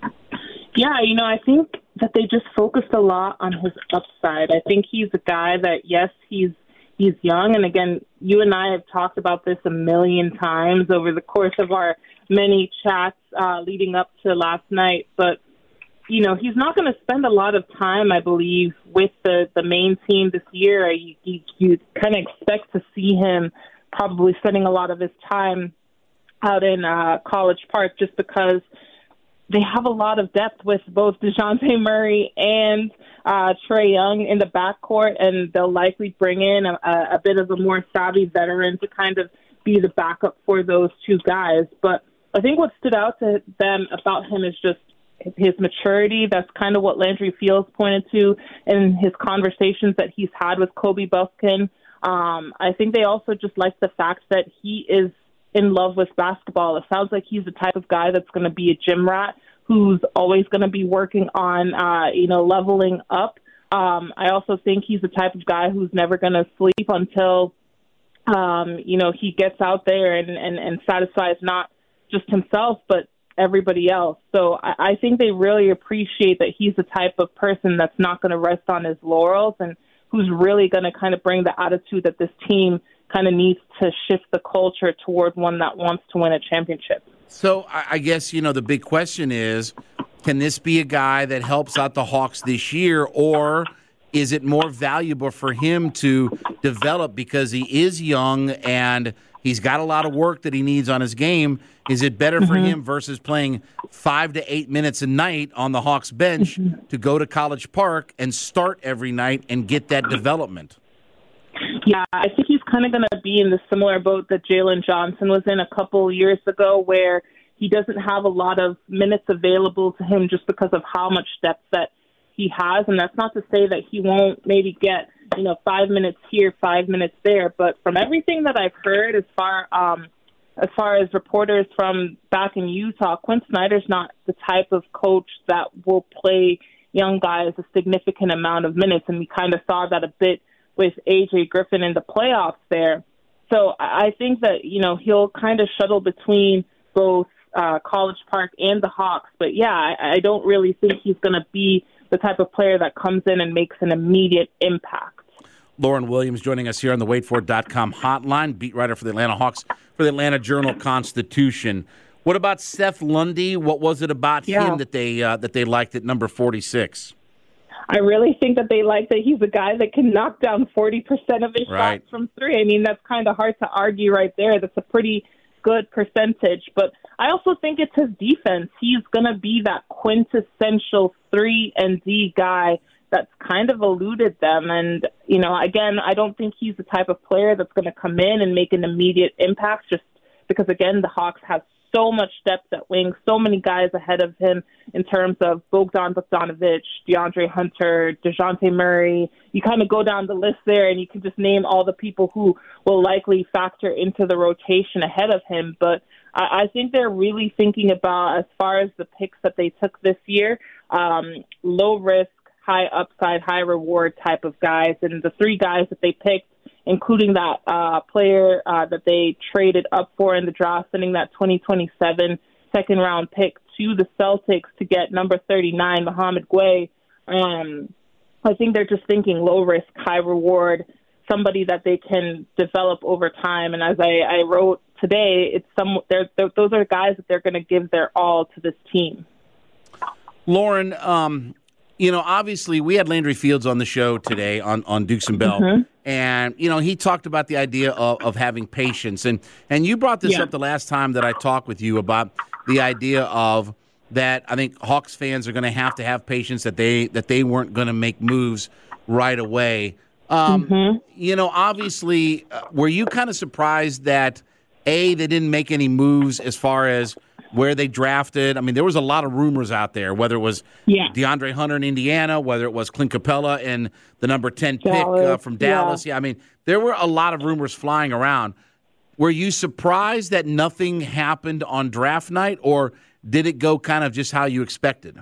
N: Yeah, you know, I think that they just focused a lot on his upside. I think he's a guy that, yes, he's he's young. And again, you and I have talked about this a million times over the course of our many chats uh, leading up to last night. But, you know, he's not going to spend a lot of time, I believe, with the, the main team this year. You, you, you kind of expect to see him probably spending a lot of his time out in uh, College Park just because they have a lot of depth with both DeJounte Murray and uh, Trae Young in the backcourt, and they'll likely bring in a, a bit of a more savvy veteran to kind of be the backup for those two guys. But I think what stood out to them about him is just his maturity. That's kind of what Landry Fields pointed to in his conversations that he's had with Kobe Bufkin. Um, I think they also just like the fact that he is in love with basketball. It sounds like he's the type of guy that's going to be a gym rat who's always going to be working on, uh, you know, leveling up. Um, I also think he's the type of guy who's never going to sleep until, um, you know, he gets out there and, and, and satisfies not just himself, but everybody else. So I, I think they really appreciate that he's the type of person that's not going to rest on his laurels and who's really going to kind of bring the attitude that this team kind of needs to shift the culture toward one that wants to win a championship.
J: So I guess, you know, the big question is, can this be a guy that helps out the Hawks this year, or is it more valuable for him to develop because he is young and he's got a lot of work that he needs on his game? Is it better for mm-hmm. him versus playing five to eight minutes a night on the Hawks bench mm-hmm. to go to College Park and start every night and get that development?
N: Yeah, I think he's kind of going to be in the similar boat that Jalen Johnson was in a couple years ago, where he doesn't have a lot of minutes available to him just because of how much depth that he has. And that's not to say that he won't maybe get, you know, five minutes here, five minutes there. But from everything that I've heard, as far um, as far as reporters from back in Utah, Quinn Snyder's not the type of coach that will play young guys a significant amount of minutes. And we kind of saw that a bit with A J Griffin in the playoffs there. So I think that, you know, he'll kind of shuttle between both uh, College Park and the Hawks. But, yeah, I, I don't really think he's going to be the type of player that comes in and makes an immediate impact.
J: Lauren Williams joining us here on the wait for it dot com hotline, beat writer for the Atlanta Hawks for the Atlanta Journal-Constitution. What about Seth Lundy? What was it about
N: yeah.
J: him that they uh, that they liked at number forty-six?
N: I really think that they like that he's a guy that can knock down forty percent of his
J: right.
N: shots from three. I mean, that's kind of hard to argue right there. That's a pretty good percentage. But I also think it's his defense. He's going to be that quintessential three and D guy that's kind of eluded them. And, you know, again, I don't think he's the type of player that's going to come in and make an immediate impact just because, again, the Hawks have so much depth at wing, so many guys ahead of him in terms of Bogdan Bogdanovic, DeAndre Hunter, DeJounte Murray. You kind of go down the list there and you can just name all the people who will likely factor into the rotation ahead of him. But I, I think they're really thinking about, as far as the picks that they took this year, um, low risk, high upside, high reward type of guys. And the three guys that they picked, including that uh, player uh, that they traded up for in the draft, sending that twenty twenty-seven second-round pick to the Celtics to get number thirty-nine, Mohamed Gueye. Um, I think they're just thinking low-risk, high-reward, somebody that they can develop over time. And as I, I wrote today, it's some they're, they're, those are guys that they're going to give their all to this team.
J: Lauren, um, you know, obviously we had Landry Fields on the show today on, on Dukes and Bell.
N: Mm-hmm.
J: And, you know, he talked about the idea of, of having patience. And and you brought this
N: yeah.
J: up the last time that I talked with you about the idea of that I think Hawks fans are going to have to have patience, that they that they weren't going to make moves right away. Um,
N: mm-hmm.
J: You know, obviously, uh, were you kind of surprised that, A, they didn't make any moves as far as where they drafted? I mean, there was a lot of rumors out there, whether it was
N: yeah.
J: DeAndre Hunter in Indiana, whether it was Clint Capella and the number ten
N: Dallas,
J: pick uh, from Dallas.
N: Yeah.
J: yeah, I mean, there were a lot of rumors flying around. Were you surprised that nothing happened on draft night, or did it go kind of just how you expected?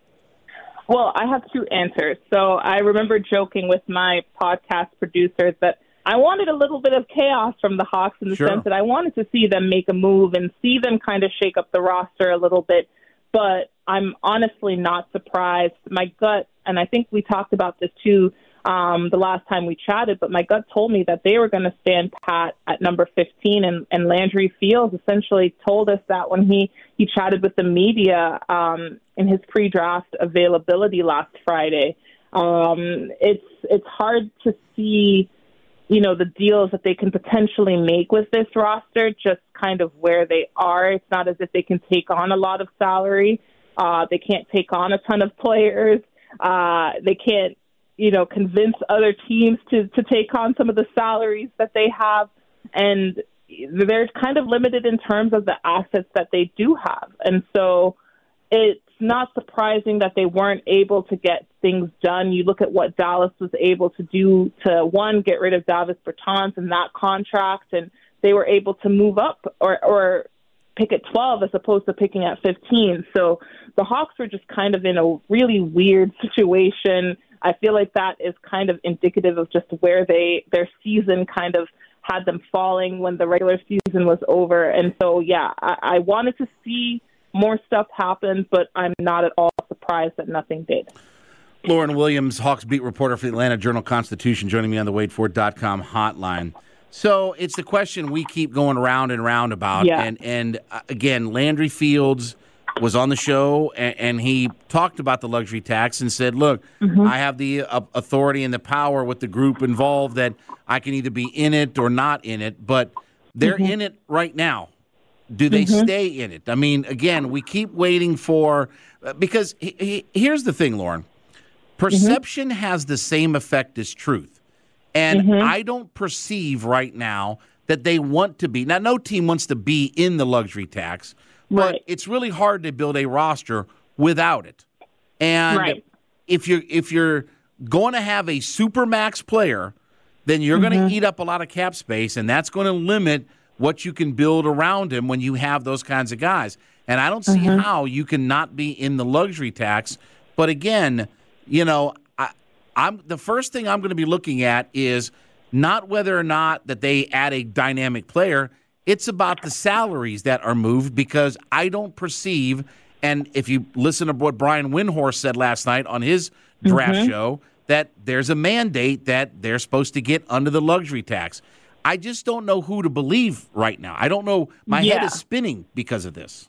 N: Well, I have two answers. So I remember joking with my podcast producers that I wanted a little bit of chaos from the Hawks in the
J: sure.
N: sense that I wanted to see them make a move and see them kind of shake up the roster a little bit. But I'm honestly not surprised. My gut, and I think we talked about this too um, the last time we chatted, but my gut told me that they were going to stand pat at number fifteen. And, and Landry Fields essentially told us that when he, he chatted with the media um, in his pre-draft availability last Friday. Um, it's it's hard to see, you know, the deals that they can potentially make with this roster, just kind of where they are. It's not as if they can take on a lot of salary. Uh, they can't take on a ton of players. Uh, they can't, you know, convince other teams to, to take on some of the salaries that they have. And they're kind of limited in terms of the assets that they do have. And so it's not surprising that they weren't able to get things done. You look at what Dallas was able to do to, one, get rid of Davis Bertans and that contract, and they were able to move up or, or pick at twelve as opposed to picking at fifteen. So the Hawks were just kind of in a really weird situation. I feel like that is kind of indicative of just where they their season kind of had them falling when the regular season was over. And so, yeah, I, I wanted to see more stuff happen, but I'm not at all surprised that nothing did.
J: Lauren Williams, Hawks beat reporter for the Atlanta Journal-Constitution, joining me on the Wade Ford dot com hotline. So it's the question we keep going round and round about.
N: Yeah.
J: And, and uh, again, Landry Fields was on the show, and, and he talked about the luxury tax and said, look, mm-hmm. I have the uh, authority and the power with the group involved that I can either be in it or not in it, but they're mm-hmm. in it right now. Do they mm-hmm. stay in it? I mean, again, we keep waiting for uh, – because he, he, here's the thing, Lauren. Perception mm-hmm. has the same effect as truth. And mm-hmm. I don't perceive right now that they want to be – now, no team wants to be in the luxury tax, but right. it's really hard to build a roster without it. And right. if you're, if you're going to have a supermax player, then you're mm-hmm. going to eat up a lot of cap space, and that's going to limit what you can build around him when you have those kinds of guys. And I don't see mm-hmm. how you can not be in the luxury tax. But again, you know, I, I'm the first thing I'm going to be looking at is not whether or not that they add a dynamic player. It's about the salaries that are moved, because I don't perceive, and if you listen to what Brian Windhorst said last night on his draft mm-hmm. show, that there's a mandate that they're supposed to get under the luxury tax. I just don't know who to believe right now. I don't know. My yeah. head is spinning because of this.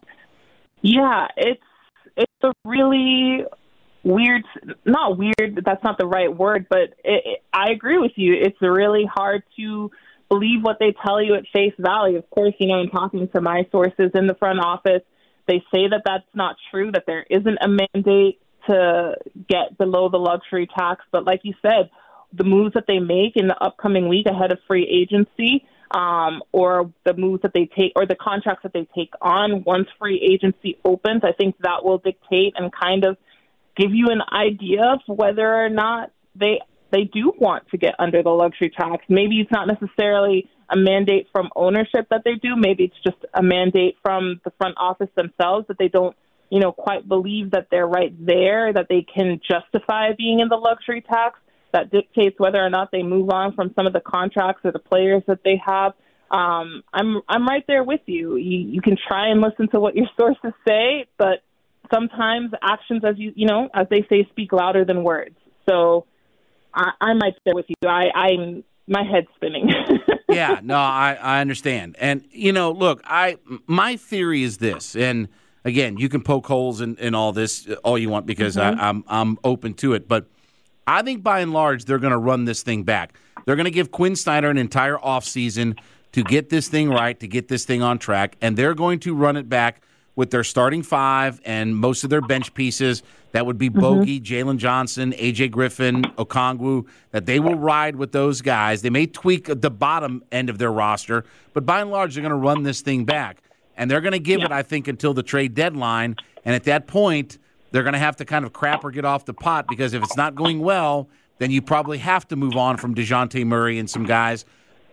N: Yeah, it's it's a really weird, not weird, that's not the right word, but it, it, I agree with you. It's really hard to believe what they tell you at face value. Of course, you know, in talking to my sources in the front office, they say that that's not true, that there isn't a mandate to get below the luxury tax. But like you said, the moves that they make in the upcoming week ahead of free agency, um, or the moves that they take, or the contracts that they take on once free agency opens, I think that will dictate and kind of give you an idea of whether or not they they do want to get under the luxury tax. Maybe it's not necessarily a mandate from ownership that they do. Maybe it's just a mandate from the front office themselves that they don't, you know, quite believe that they're right there, that they can justify being in the luxury tax. That dictates whether or not they move on from some of the contracts or the players that they have. Um, I'm I'm right there with you. you. You can try and listen to what your sources say, but sometimes actions, as you you know, as they say, speak louder than words. So I, I'm right there with you. I, I'm my head's spinning.
J: yeah, no, I, I understand. And you know, look, I my theory is this, and again, you can poke holes in, in all this all you want, because mm-hmm. I, I'm I'm open to it, but I think by and large they're going to run this thing back. They're going to give Quinn Snyder an entire offseason to get this thing right, to get this thing on track, and they're going to run it back with their starting five and most of their bench pieces. That would be mm-hmm. Bogey, Jalen Johnson, A J Griffin, Okongwu, that they will ride with those guys. They may tweak the bottom end of their roster, but by and large they're going to run this thing back. And they're going to give yeah. it, I think, until the trade deadline, and at that point they're going to have to kind of crap or get off the pot, because if it's not going well, then you probably have to move on from DeJounte Murray and some guys.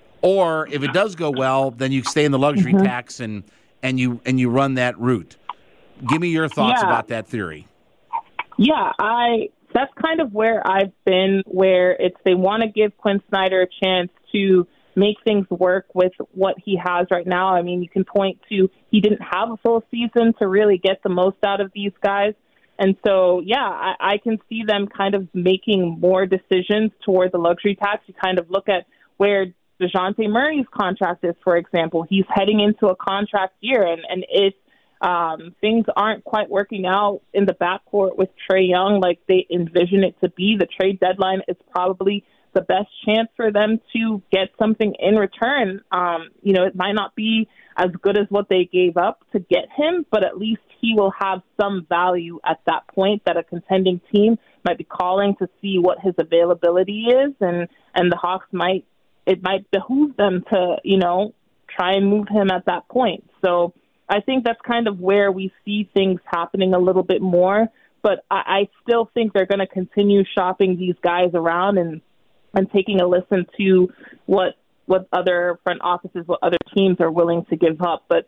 J: Or if it does go well, then you stay in the luxury mm-hmm. tax and, and you and you run that route. Give me your thoughts
N: yeah.
J: about that theory.
N: Yeah, I that's kind of where I've been, where it's they want to give Quinn Snyder a chance to make things work with what he has right now. I mean, you can point to he didn't have a full season to really get the most out of these guys. And so, yeah, I, I can see them kind of making more decisions toward the luxury tax. You kind of look at where DeJounte Murray's contract is, for example. He's heading into a contract year, and, and if um, things aren't quite working out in the backcourt with Trae Young like they envision it to be, the trade deadline is probably the best chance for them to get something in return. Um, you know, it might not be as good as what they gave up to get him, but at least he will have some value at that point that a contending team might be calling to see what his availability is, and, and the Hawks might, it might behoove them to, you know, try and move him at that point. So I think that's kind of where we see things happening a little bit more, but I, I still think they're going to continue shopping these guys around and, and taking a listen to what what other front offices, what other teams are willing to give up. But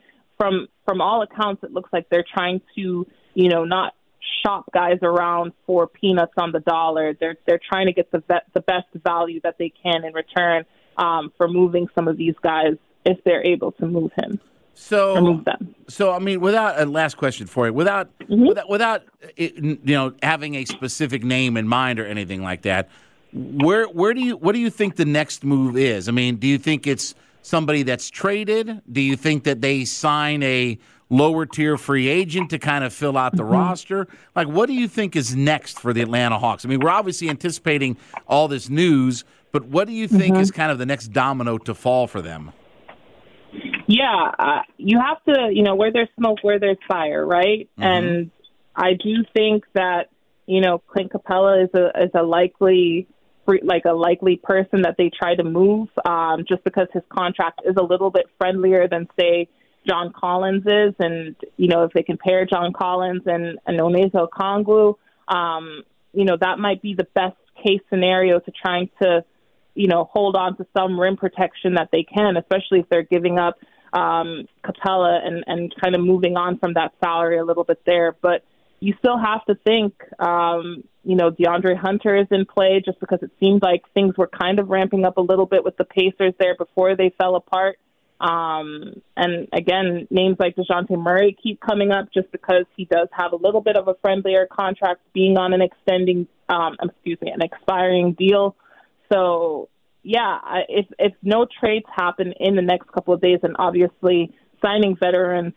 N: from from all accounts, it looks like they're trying to, you know, not shop guys around for peanuts on the dollar. They're they're trying to get the vet, the best value that they can in return um, for moving some of these guys if they're able to move him.
J: So,
N: move them.
J: so I mean, without a last question for you, without mm-hmm. without, without it, you know having a specific name in mind or anything like that, where where do you what do you think the next move is? I mean, do you think it's somebody that's traded? Do you think that they sign a lower tier free agent to kind of fill out the mm-hmm. roster? Like, what do you think is next for the Atlanta Hawks? I mean, we're obviously anticipating all this news, but what do you think mm-hmm. is kind of the next domino to fall for them?
N: Yeah, uh, you have to, you know, where there's smoke, where there's fire, right? Mm-hmm. And I do think that, you know, Clint Capella is a is a likely, like a likely person that they try to move, um, just because his contract is a little bit friendlier than, say, John Collins is. And, you know, if they compare John Collins and, and Oneza Okongwu, um, you know, that might be the best case scenario to trying to, you know, hold on to some rim protection that they can, especially if they're giving up um, Capella and, and kind of moving on from that salary a little bit there. But you still have to think, um, you know, DeAndre Hunter is in play just because it seemed like things were kind of ramping up a little bit with the Pacers there before they fell apart. Um, and again, names like DeJounte Murray keep coming up just because he does have a little bit of a friendlier contract being on an extending, um, excuse me, an expiring deal. So, yeah, if if no trades happen in the next couple of days, and obviously signing veterans.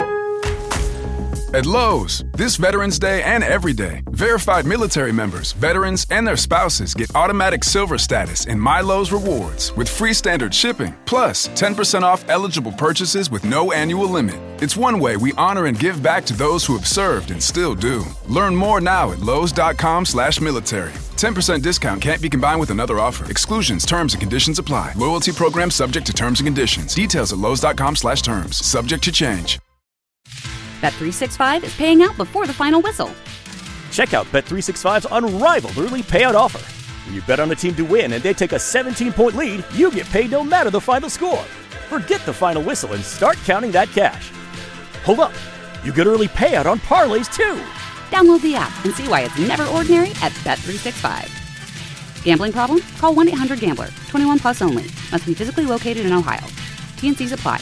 A: At Lowe's, this Veterans Day and every day, verified military members, veterans, and their spouses get automatic silver status in My Lowe's Rewards with free standard shipping, plus ten percent off eligible purchases with no annual limit. It's one way we honor and give back to those who have served and still do. Learn more now at lowes.com slash military. ten percent discount can't be combined with another offer. Exclusions, terms, and conditions apply. Loyalty program subject to terms and conditions. Details at lowes.com slash terms. Subject to change.
B: Bet three sixty-five is paying out before the final whistle.
C: Check out Bet three sixty-five's unrivaled early payout offer. When you bet on a team to win and they take a seventeen-point lead, you get paid no matter the final score. Forget the final whistle and start counting that cash. Hold up. You get early payout on parlays, too.
B: Download the app and see why it's never ordinary at Bet three sixty-five. Gambling problem? Call one eight hundred gambler. twenty-one plus only. Must be physically located in Ohio. T N Cs apply.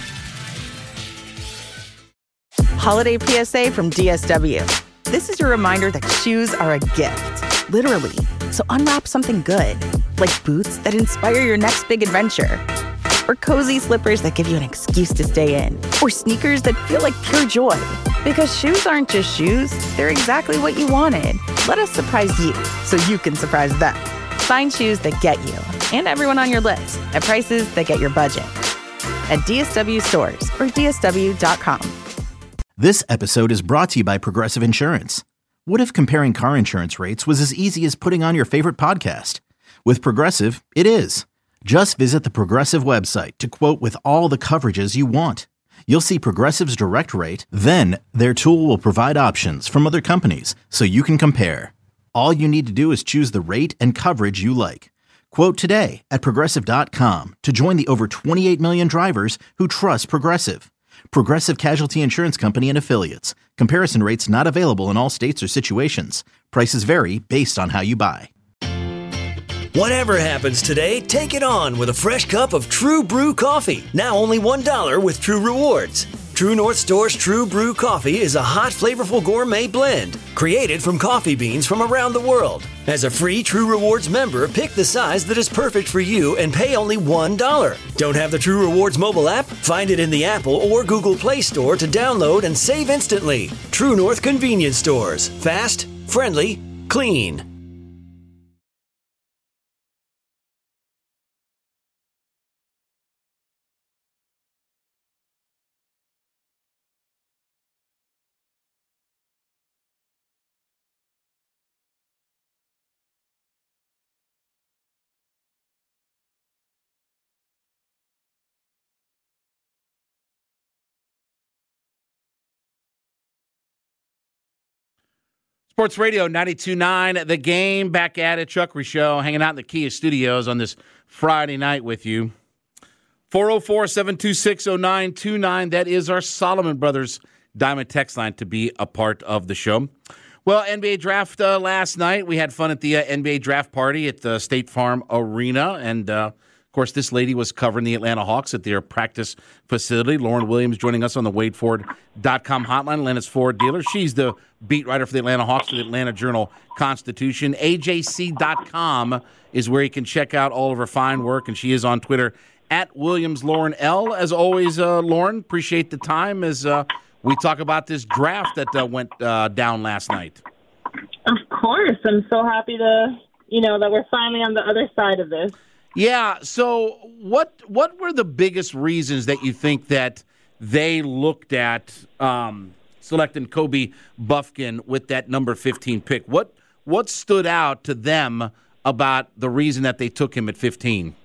O: Holiday P S A from D S W. This is your reminder that shoes are a gift, literally. So unwrap something good, like boots that inspire your next big adventure, or cozy slippers that give you an excuse to stay in, or sneakers that feel like pure joy. Because shoes aren't just shoes, they're exactly what you wanted. Let us surprise you so you can surprise them. Find shoes that get you and everyone on your list at prices that get your budget. At D S W stores or D S W dot com.
D: This episode is brought to you by Progressive Insurance. What if comparing car insurance rates was as easy as putting on your favorite podcast? With Progressive, it is. Just visit the Progressive website to quote with all the coverages you want. You'll see Progressive's direct rate, then their tool will provide options from other companies so you can compare. All you need to do is choose the rate and coverage you like. Quote today at Progressive dot com to join the over twenty-eight million drivers who trust Progressive. Progressive Casualty Insurance Company and Affiliates. Comparison rates not available in all states or situations. Prices vary based on how you buy.
L: Whatever happens today, take it on with a fresh cup of True Brew coffee. Now only one dollar with True Rewards. True North Store's True Brew coffee is a hot, flavorful gourmet blend created from coffee beans from around the world. As a free True Rewards member, pick the size that is perfect for you and pay only one dollar. Don't have the True Rewards mobile app? Find it in the Apple or Google Play Store to download and save instantly. True North Convenience Stores. Fast, friendly, clean.
J: Sports Radio ninety-two point nine, The Game, back at it. Chuckery Show, hanging out in the Kia studios on this Friday night with you. four oh four, seven two six, oh nine two nine. That is our Solomon Brothers Diamond text line to be a part of the show. Well, N B A draft uh, last night. We had fun at the uh, N B A draft party at the State Farm Arena. And, uh, of course, this lady was covering the Atlanta Hawks at their practice facility. Lauren Williams joining us on the Wade Ford dot com hotline, Atlanta's Ford dealer. She's the beat writer for the Atlanta Hawks for the Atlanta Journal-Constitution. A J C dot com is where you can check out all of her fine work, and she is on Twitter at Williams Lauren L. As always, uh, Lauren, appreciate the time as uh, we talk about this draft that uh, went uh, down last night.
N: Of course. I'm so happy to, you know, that we're finally on the other side of this.
J: Yeah. So what what were the biggest reasons that you think that they looked at um, selecting Kobe Bufkin with that number fifteen pick? What what stood out to them about the reason that they took him at fifteen?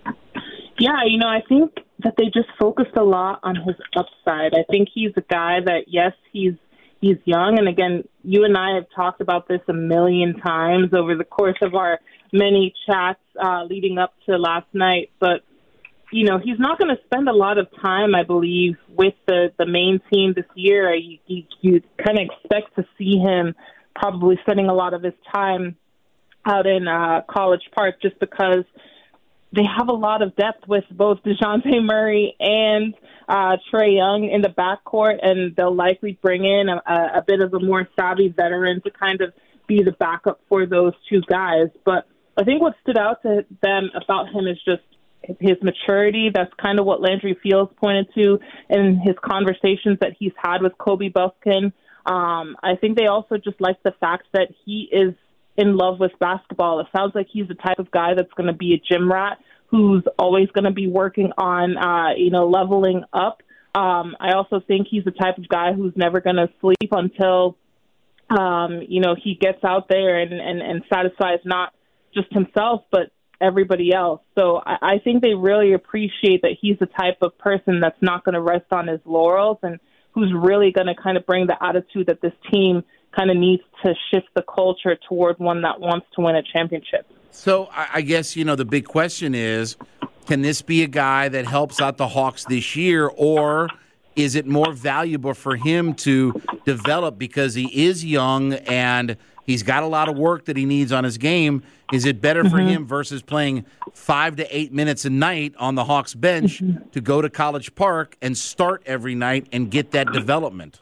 N: Yeah, you know, I think that they just focused a lot on his upside. I think he's a guy that, yes, he's he's young. And again, you and I have talked about this a million times over the course of our many chats uh, leading up to last night. But, you know, he's not going to spend a lot of time, I believe, with the, the main team this year. You, you, you kind of expect to see him probably spending a lot of his time out in uh, College Park just because they have a lot of depth with both DeJounte Murray and uh, Trae Young in the backcourt, and they'll likely bring in a, a bit of a more savvy veteran to kind of be the backup for those two guys. But I think what stood out to them about him is just his maturity. That's kind of what Landry Fields pointed to in his conversations that he's had with Kobe Bufkin. Um, I think they also just like the fact that he is in love with basketball. It sounds like he's the type of guy that's going to be a gym rat who's always going to be working on, uh, you know, leveling up. Um, I also think he's the type of guy who's never going to sleep until, um, you know, he gets out there and, and, and satisfies not just himself, but everybody else. So I, I think they really appreciate that he's the type of person that's not going to rest on his laurels and who's really going to kind of bring the attitude that this team kind of needs to shift the culture toward one that wants to win a championship.
J: So I guess, you know, the big question is, can this be a guy that helps out the Hawks this year, or is it more valuable for him to develop because he is young and he's got a lot of work that he needs on his game? Is it better for mm-hmm. him versus playing five to eight minutes a night on the Hawks bench mm-hmm. to go to College Park and start every night and get that development?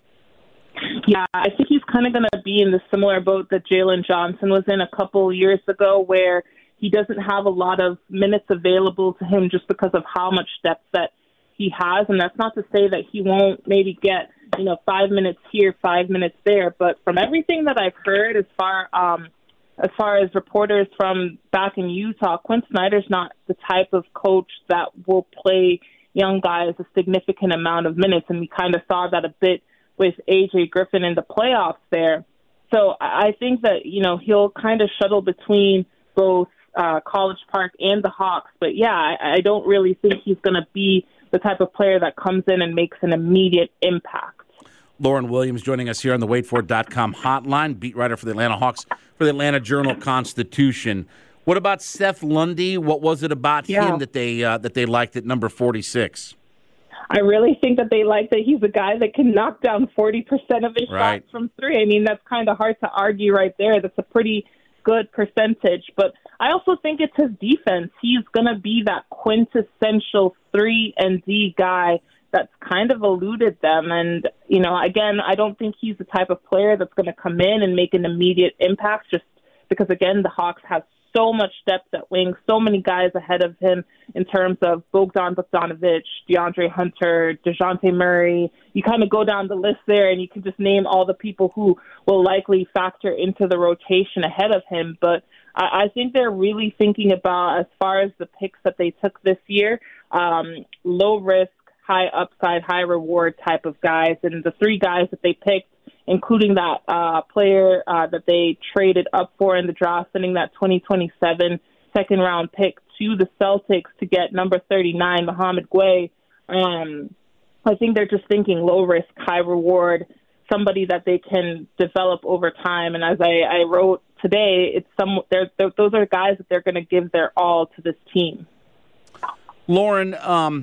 N: Yeah, I think he's kind of going to be in the similar boat that Jalen Johnson was in a couple years ago, where he doesn't have a lot of minutes available to him just because of how much depth that he has. And that's not to say that he won't maybe get, you know, five minutes here, five minutes there. But from everything that I've heard as far um, as far as reporters from back in Utah, Quinn Snyder's not the type of coach that will play young guys a significant amount of minutes. And we kind of saw that a bit with A J Griffin in the playoffs there. So I think that, you know, he'll kind of shuttle between both uh, College Park and the Hawks. But, yeah, I, I don't really think he's going to be the type of player that comes in and makes an immediate impact.
J: Lauren Williams joining us here on the Wade Ford dot com hotline, beat writer for the Atlanta Hawks for the Atlanta Journal-Constitution. What about Seth Lundy? What was it about
N: yeah.
J: him that they uh, that they liked at number forty-six?
N: I really think that they like that he's a guy that can knock down forty percent of his
J: right.
N: shots from three. I mean, that's kind of hard to argue right there. That's a pretty good percentage. But I also think it's his defense. He's going to be that quintessential three and D guy that's kind of eluded them. And, you know, again, I don't think he's the type of player that's going to come in and make an immediate impact just because, again, the Hawks have so much depth at wing, so many guys ahead of him in terms of Bogdan Bogdanovic, DeAndre Hunter, DeJounte Murray. You kind of go down the list there and you can just name all the people who will likely factor into the rotation ahead of him. But I, I think they're really thinking about, as far as the picks that they took this year, um, low risk, high upside, high reward type of guys. And the three guys that they picked, including that uh, player uh, that they traded up for in the draft, sending that twenty twenty-seven second-round pick to the Celtics to get number thirty-nine, Mohamed Gueye. Um, I think they're just thinking low-risk, high-reward, somebody that they can develop over time. And as I, I wrote today, it's some they're, they're, those are guys that they're going to give their all to this team.
J: Lauren, um,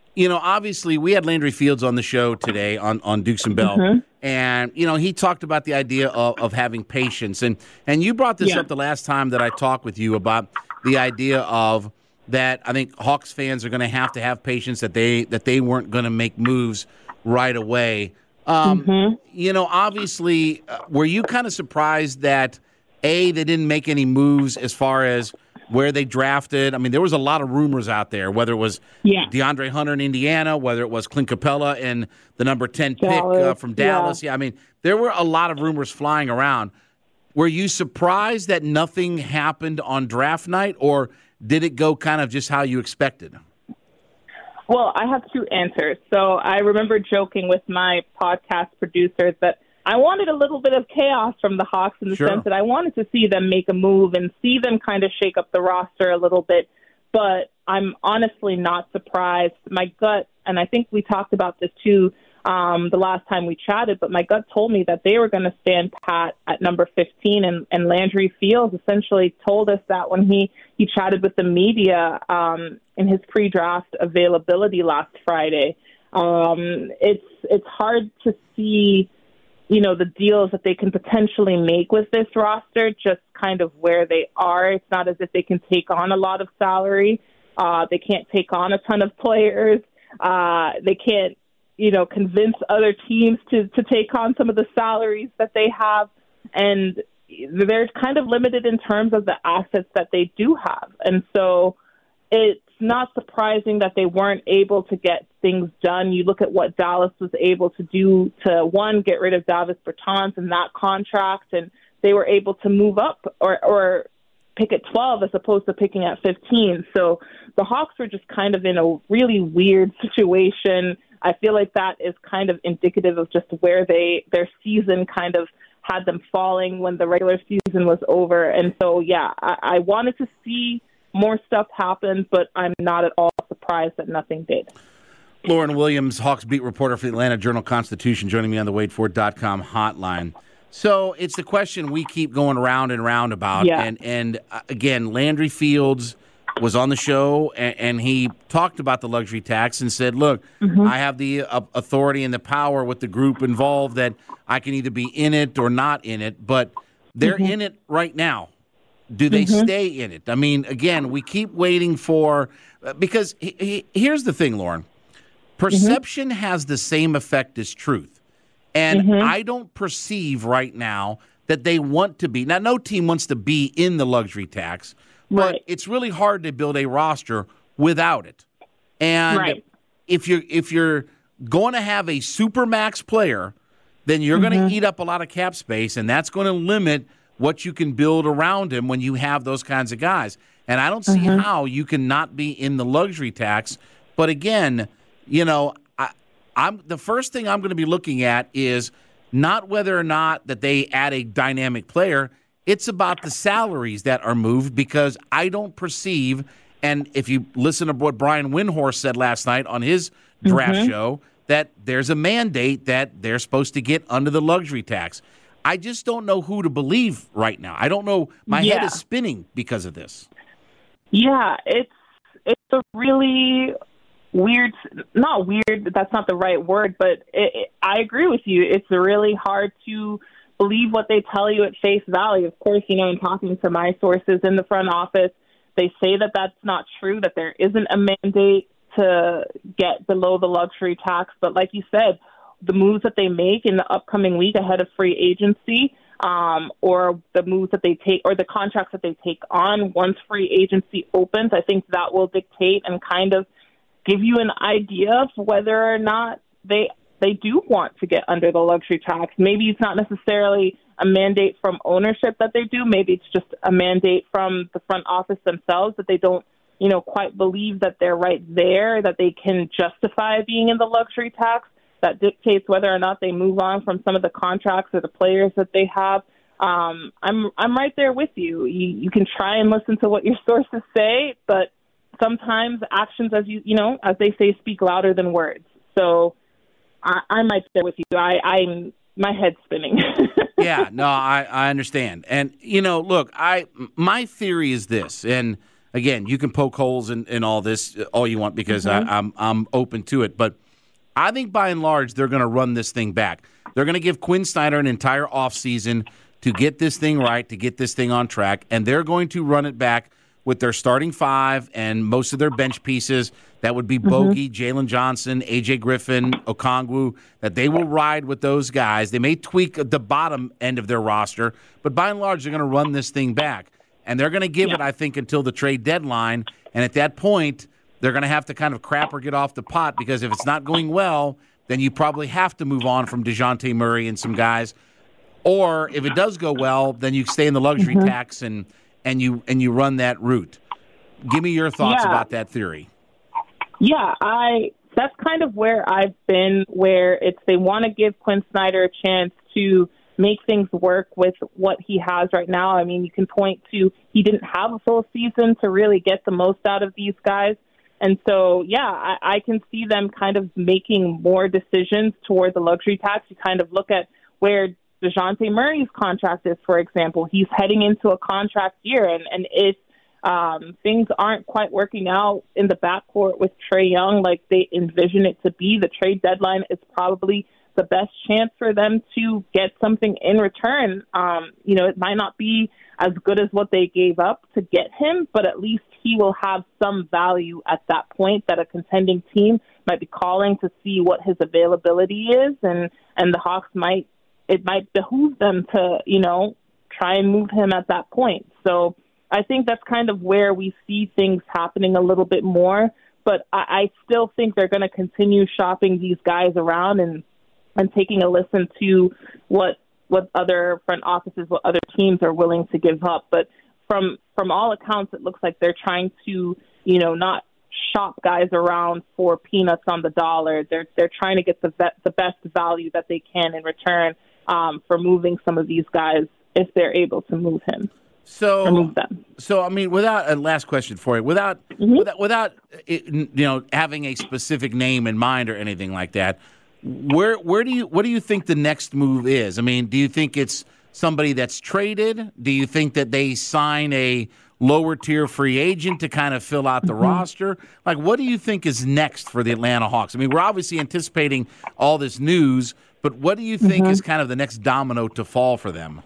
J: you know, obviously we had Landry Fields on the show today on, on Dukes and Bell,
N: Mhm.
J: and, you know, he talked about the idea of, of having patience. And, and you brought this
N: Yeah.
J: up the last time that I talked with you about the idea of that I think Hawks fans are going to have to have patience, that they that they weren't going to make moves right away. Um,
N: Mhm.
J: You know, obviously, uh, were you kind of surprised that, A, they didn't make any moves as far as where they drafted? I mean, there was a lot of rumors out there, whether it was
N: Yeah.
J: DeAndre Hunter in Indiana, whether it was Clint Capella and the number ten pick uh,
N: Dallas,
J: from
N: yeah.
J: Dallas. Yeah, I mean, there were a lot of rumors flying around. Were you surprised that nothing happened on draft night, or did it go kind of just how you expected?
N: Well, I have two answers. So I remember joking with my podcast producers that I wanted a little bit of chaos from the Hawks in the
J: Sure.
N: sense that I wanted to see them make a move and see them kind of shake up the roster a little bit. But I'm honestly not surprised. My gut, and I think we talked about this too um, the last time we chatted, but my gut told me that they were going to stand pat at number fifteen. And, and Landry Fields essentially told us that when he, he chatted with the media um, in his pre-draft availability last Friday. Um, it's it's hard to see, you know, the deals that they can potentially make with this roster, just kind of where they are. It's not as if they can take on a lot of salary. Uh, they can't take on a ton of players. Uh, they can't, you know, convince other teams to, to take on some of the salaries that they have. And they're kind of limited in terms of the assets that they do have. And so it's not surprising that they weren't able to get things done. You look at what Dallas was able to do to, one, get rid of Davis Bertans and that contract, and they were able to move up or, or pick at twelve as opposed to picking at fifteen. So the Hawks were just kind of in a really weird situation. I feel like that is kind of indicative of just where they their season kind of had them falling when the regular season was over. And so, yeah, I, I wanted to see more stuff happen, but I'm not at all surprised that nothing did.
J: Lauren Williams, Hawks beat reporter for the Atlanta Journal-Constitution, joining me on the Wade Ford dot com hotline. So it's the question we keep going round and round about.
N: Yeah.
J: And, and uh, again, Landry Fields was on the show, and, and he talked about the luxury tax and said, look,
N: Mhm.
J: I have the uh, authority and the power with the group involved that I can either be in it or not in it, but they're
N: Mhm.
J: in it right now. Do they
N: Mhm.
J: stay in it? I mean, again, we keep waiting for uh, – because he, he, here's the thing, Lauren. Perception has the same effect as truth. And
N: Mhm.
J: I don't perceive right now that they want to be – now, no team wants to be in the luxury tax, but
N: Right.
J: it's really hard to build a roster without it. And
N: Right.
J: if you're if you're going to have a supermax player, then you're going
N: Mhm.
J: to eat up a lot of cap space, and that's going to limit what you can build around him when you have those kinds of guys. And I don't see
N: Mhm.
J: how you can not be in the luxury tax. But again, you know, I, I'm the first thing I'm going to be looking at is not whether or not that they add a dynamic player. It's about the salaries that are moved, because I don't perceive, and if you listen to what Brian Windhorst said last night on his draft
N: Mhm.
J: show, that there's a mandate that they're supposed to get under the luxury tax. I just don't know who to believe right now. I don't know. My
N: Yeah.
J: head is spinning because of this.
N: Yeah, it's it's a really weird, not weird, that's not the right word, but it, it, I agree with you. It's really hard to believe what they tell you at face value. Of course, you know, in talking to my sources in the front office, they say that that's not true, that there isn't a mandate to get below the luxury tax. But like you said, the moves that they make in the upcoming week ahead of free agency, um, or the moves that they take, or the contracts that they take on once free agency opens, I think that will dictate and kind of give you an idea of whether or not they they do want to get under the luxury tax. Maybe it's not necessarily a mandate from ownership that they do. Maybe it's just a mandate from the front office themselves that they don't, you know, quite believe that they're right there, that they can justify being in the luxury tax. That dictates whether or not they move on from some of the contracts or the players that they have. Um, I'm I'm right there with you. you. You can try and listen to what your sources say, but sometimes actions, as you you know, as they say, speak louder than words. So I, I'm right there with you. I, I'm my head's spinning.
J: Yeah, no, I, I understand. And, you know, look, I my theory is this, and again, you can poke holes in, in all this all you want because
N: Mm-hmm.
J: I, I'm I'm open to it. But I think by and large they're going to run this thing back. They're going to give Quinn Snyder an entire offseason to get this thing right, to get this thing on track, and they're going to run it back with their starting five and most of their bench pieces. That would be
N: Mm-hmm.
J: Bogey, Jalen Johnson, A J Griffin, Okongwu, that they will ride with those guys. They may tweak the bottom end of their roster, but by and large, they're going to run this thing back. And they're going to give
N: Yeah.
J: it, I think, until the trade deadline. And at that point, they're going to have to kind of crap or get off the pot because if it's not going well, then you probably have to move on from DeJounte Murray and some guys. Or if it does go well, then you stay in the luxury
N: Mm-hmm.
J: tax and, and you and you run that route. Give me your thoughts
N: Yeah.
J: about that theory.
N: Yeah, I that's kind of where I've been, where it's they want to give Quinn Snyder a chance to make things work with what he has right now. I mean, you can point to he didn't have a full season to really get the most out of these guys. And so, yeah, I, I can see them kind of making more decisions toward the luxury tax. You kind of look at where DeJounte Murray's contract is, for example. He's heading into a contract year, and, and if um, things aren't quite working out in the backcourt with Trae Young like they envision it to be, the trade deadline is probably the best chance for them to get something in return. Um, you know, it might not be as good as what they gave up to get him, but at least he will have some value at that point that a contending team might be calling to see what his availability is, and, and the Hawks might, it might behoove them to, you know, try and move him at that point. So I think that's kind of where we see things happening a little bit more, but I, I still think they're going to continue shopping these guys around and and taking a listen to what what other front offices, what other teams are willing to give up. But from from all accounts, it looks like they're trying to, you know, not shop guys around for peanuts on the dollar. They're they're trying to get the vet, the best value that they can in return um, for moving some of these guys if they're able to move him.
J: So,
N: or move them.
J: so I mean, without a last question for you, without
N: Mm-hmm.
J: without, without it, you know having a specific name in mind or anything like that. Where where do you what do you think the next move is? I mean, do you think it's somebody that's traded? Do you think that they sign a lower tier free agent to kind of fill out the
N: Mm-hmm.
J: roster? Like, what do you think is next for the Atlanta Hawks? I mean, we're obviously anticipating all this news, but what do you think
N: Mm-hmm.
J: is kind of the next domino to fall for them?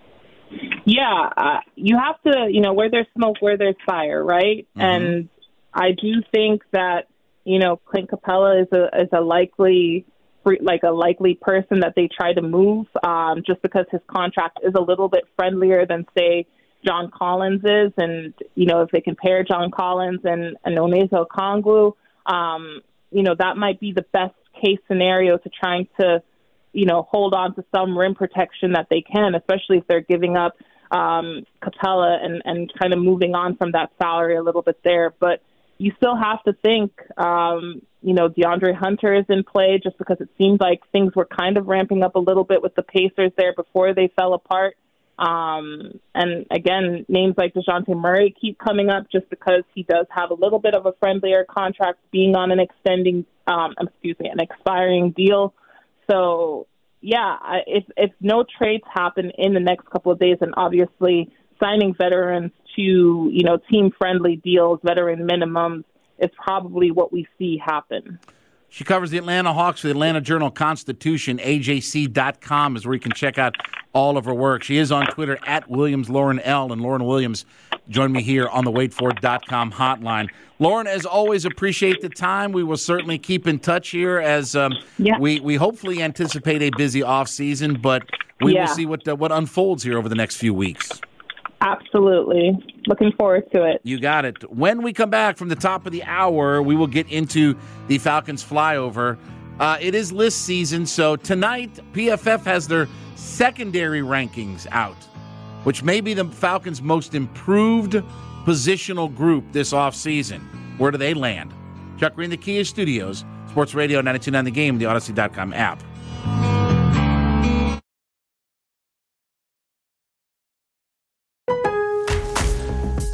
N: Yeah, uh, you have to, you know, where there's smoke, where there's fire, right?
J: Mm-hmm.
N: And I do think that, you know, Clint Capella is a is a likely like a likely person that they try to move, um, just because his contract is a little bit friendlier than, say, John Collins is. And, you know, if they compare John Collins and, and Onyeka Okongwu, um, you know, that might be the best case scenario to trying to, you know, hold on to some rim protection that they can, especially if they're giving up um, Capella and, and kind of moving on from that salary a little bit there. But you still have to think, um, you know, DeAndre Hunter is in play just because it seemed like things were kind of ramping up a little bit with the Pacers there before they fell apart. Um, and again, names like DeJounte Murray keep coming up just because he does have a little bit of a friendlier contract being on an extending, um, excuse me, an expiring deal. So, yeah, I- if if no trades happen in the next couple of days, and obviously signing veterans to, you know, team-friendly deals, veteran minimums, is probably what we see happen.
J: She covers the Atlanta Hawks for the Atlanta Journal-Constitution. A J C dot com is where you can check out all of her work. She is on Twitter at Williams Lauren L. And Lauren Williams joined me here on the wait for it dot com hotline. Lauren, as always, appreciate the time. We will certainly keep in touch here as um,
N: yeah.
J: we, we hopefully anticipate a busy offseason, but we
N: yeah.
J: will see what uh, what unfolds here over the next few weeks.
N: Absolutely. Looking forward to it.
J: You got it. When we come back from the top of the hour, we will get into the Falcons flyover. Uh, it is list season, so tonight P F F has their secondary rankings out, which may be the Falcons' most improved positional group this offseason. Where do they land? Chuck Green, the Kia Studios, Sports Radio ninety-two point nine The Game, the Odyssey dot com app.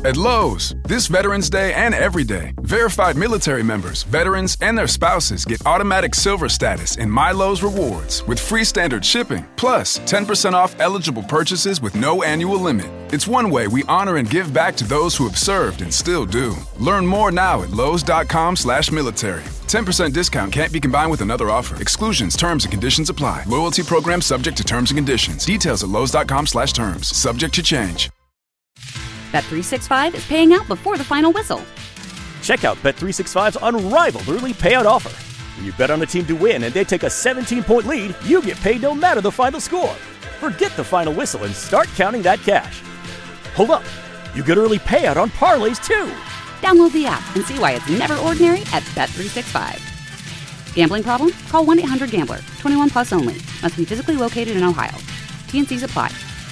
A: At Lowe's, this Veterans Day and every day, verified military members, veterans, and their spouses get automatic silver status in My Lowe's Rewards with free standard shipping, plus ten percent off eligible purchases with no annual limit. It's one way we honor and give back to those who have served and still do. Learn more now at lowes.com slash military. ten percent discount can't be combined with another offer. Exclusions, terms, and conditions apply. Loyalty program subject to terms and conditions. Details at lowes.com slash terms. Subject to change.
B: Bet three sixty-five is paying out before the final whistle.
C: Check out Bet three sixty-five's unrivaled early payout offer. When you bet on a team to win and they take a seventeen-point lead, you get paid no matter the final score. Forget the final whistle and start counting that cash. Hold up. You get early payout on parlays, too.
B: Download the app and see why it's never ordinary at Bet three sixty-five. Gambling problem? Call one eight hundred gambler. twenty-one plus only. Must be physically located in Ohio. T N Cs apply.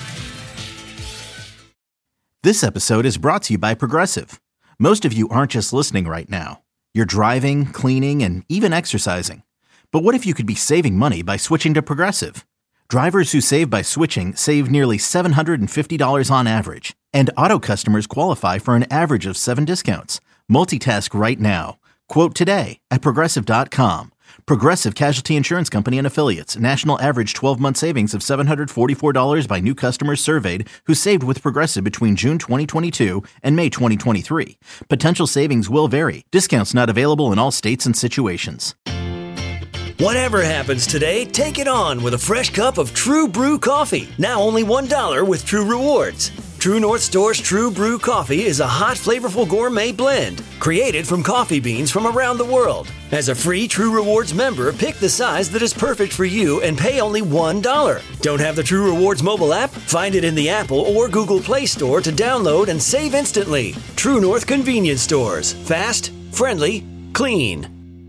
D: This episode is brought to you by Progressive. Most of you aren't just listening right now. You're driving, cleaning, and even exercising. But what if you could be saving money by switching to Progressive? Drivers who save by switching save nearly seven hundred fifty dollars on average. And auto customers qualify for an average of seven discounts. Multitask right now. Quote today at Progressive dot com. Progressive Casualty Insurance Company and Affiliates. National average twelve-month savings of seven hundred forty-four dollars by new customers surveyed who saved with Progressive between June twenty twenty-two and May twenty twenty-three. Potential savings will vary. Discounts not available in all states and situations.
L: Whatever happens today, take it on with a fresh cup of True Brew coffee. Now only one dollar with True Rewards. True North Store's True Brew Coffee is a hot, flavorful gourmet blend created from coffee beans from around the world. As a free True Rewards member, pick the size that is perfect for you and pay only one dollar. Don't have the True Rewards mobile app? Find it in the Apple or Google Play Store to download and save instantly. True North Convenience Stores. Fast, friendly, clean.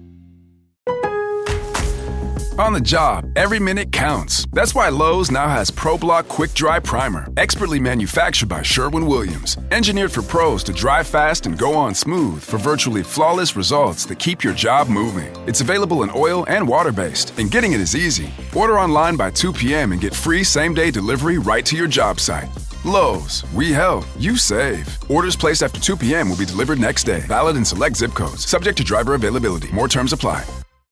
A: On the job, every minute counts. That's why Lowe's now has ProBlock Quick Dry Primer, expertly manufactured by Sherwin-Williams. Engineered for pros to dry fast and go on smooth for virtually flawless results that keep your job moving. It's available in oil and water-based, and getting it is easy. Order online by two p.m. and get free same-day delivery right to your job site. Lowe's, we help, you save. Orders placed after two p.m. will be delivered next day. Valid in select zip codes. Subject to driver availability. More terms apply.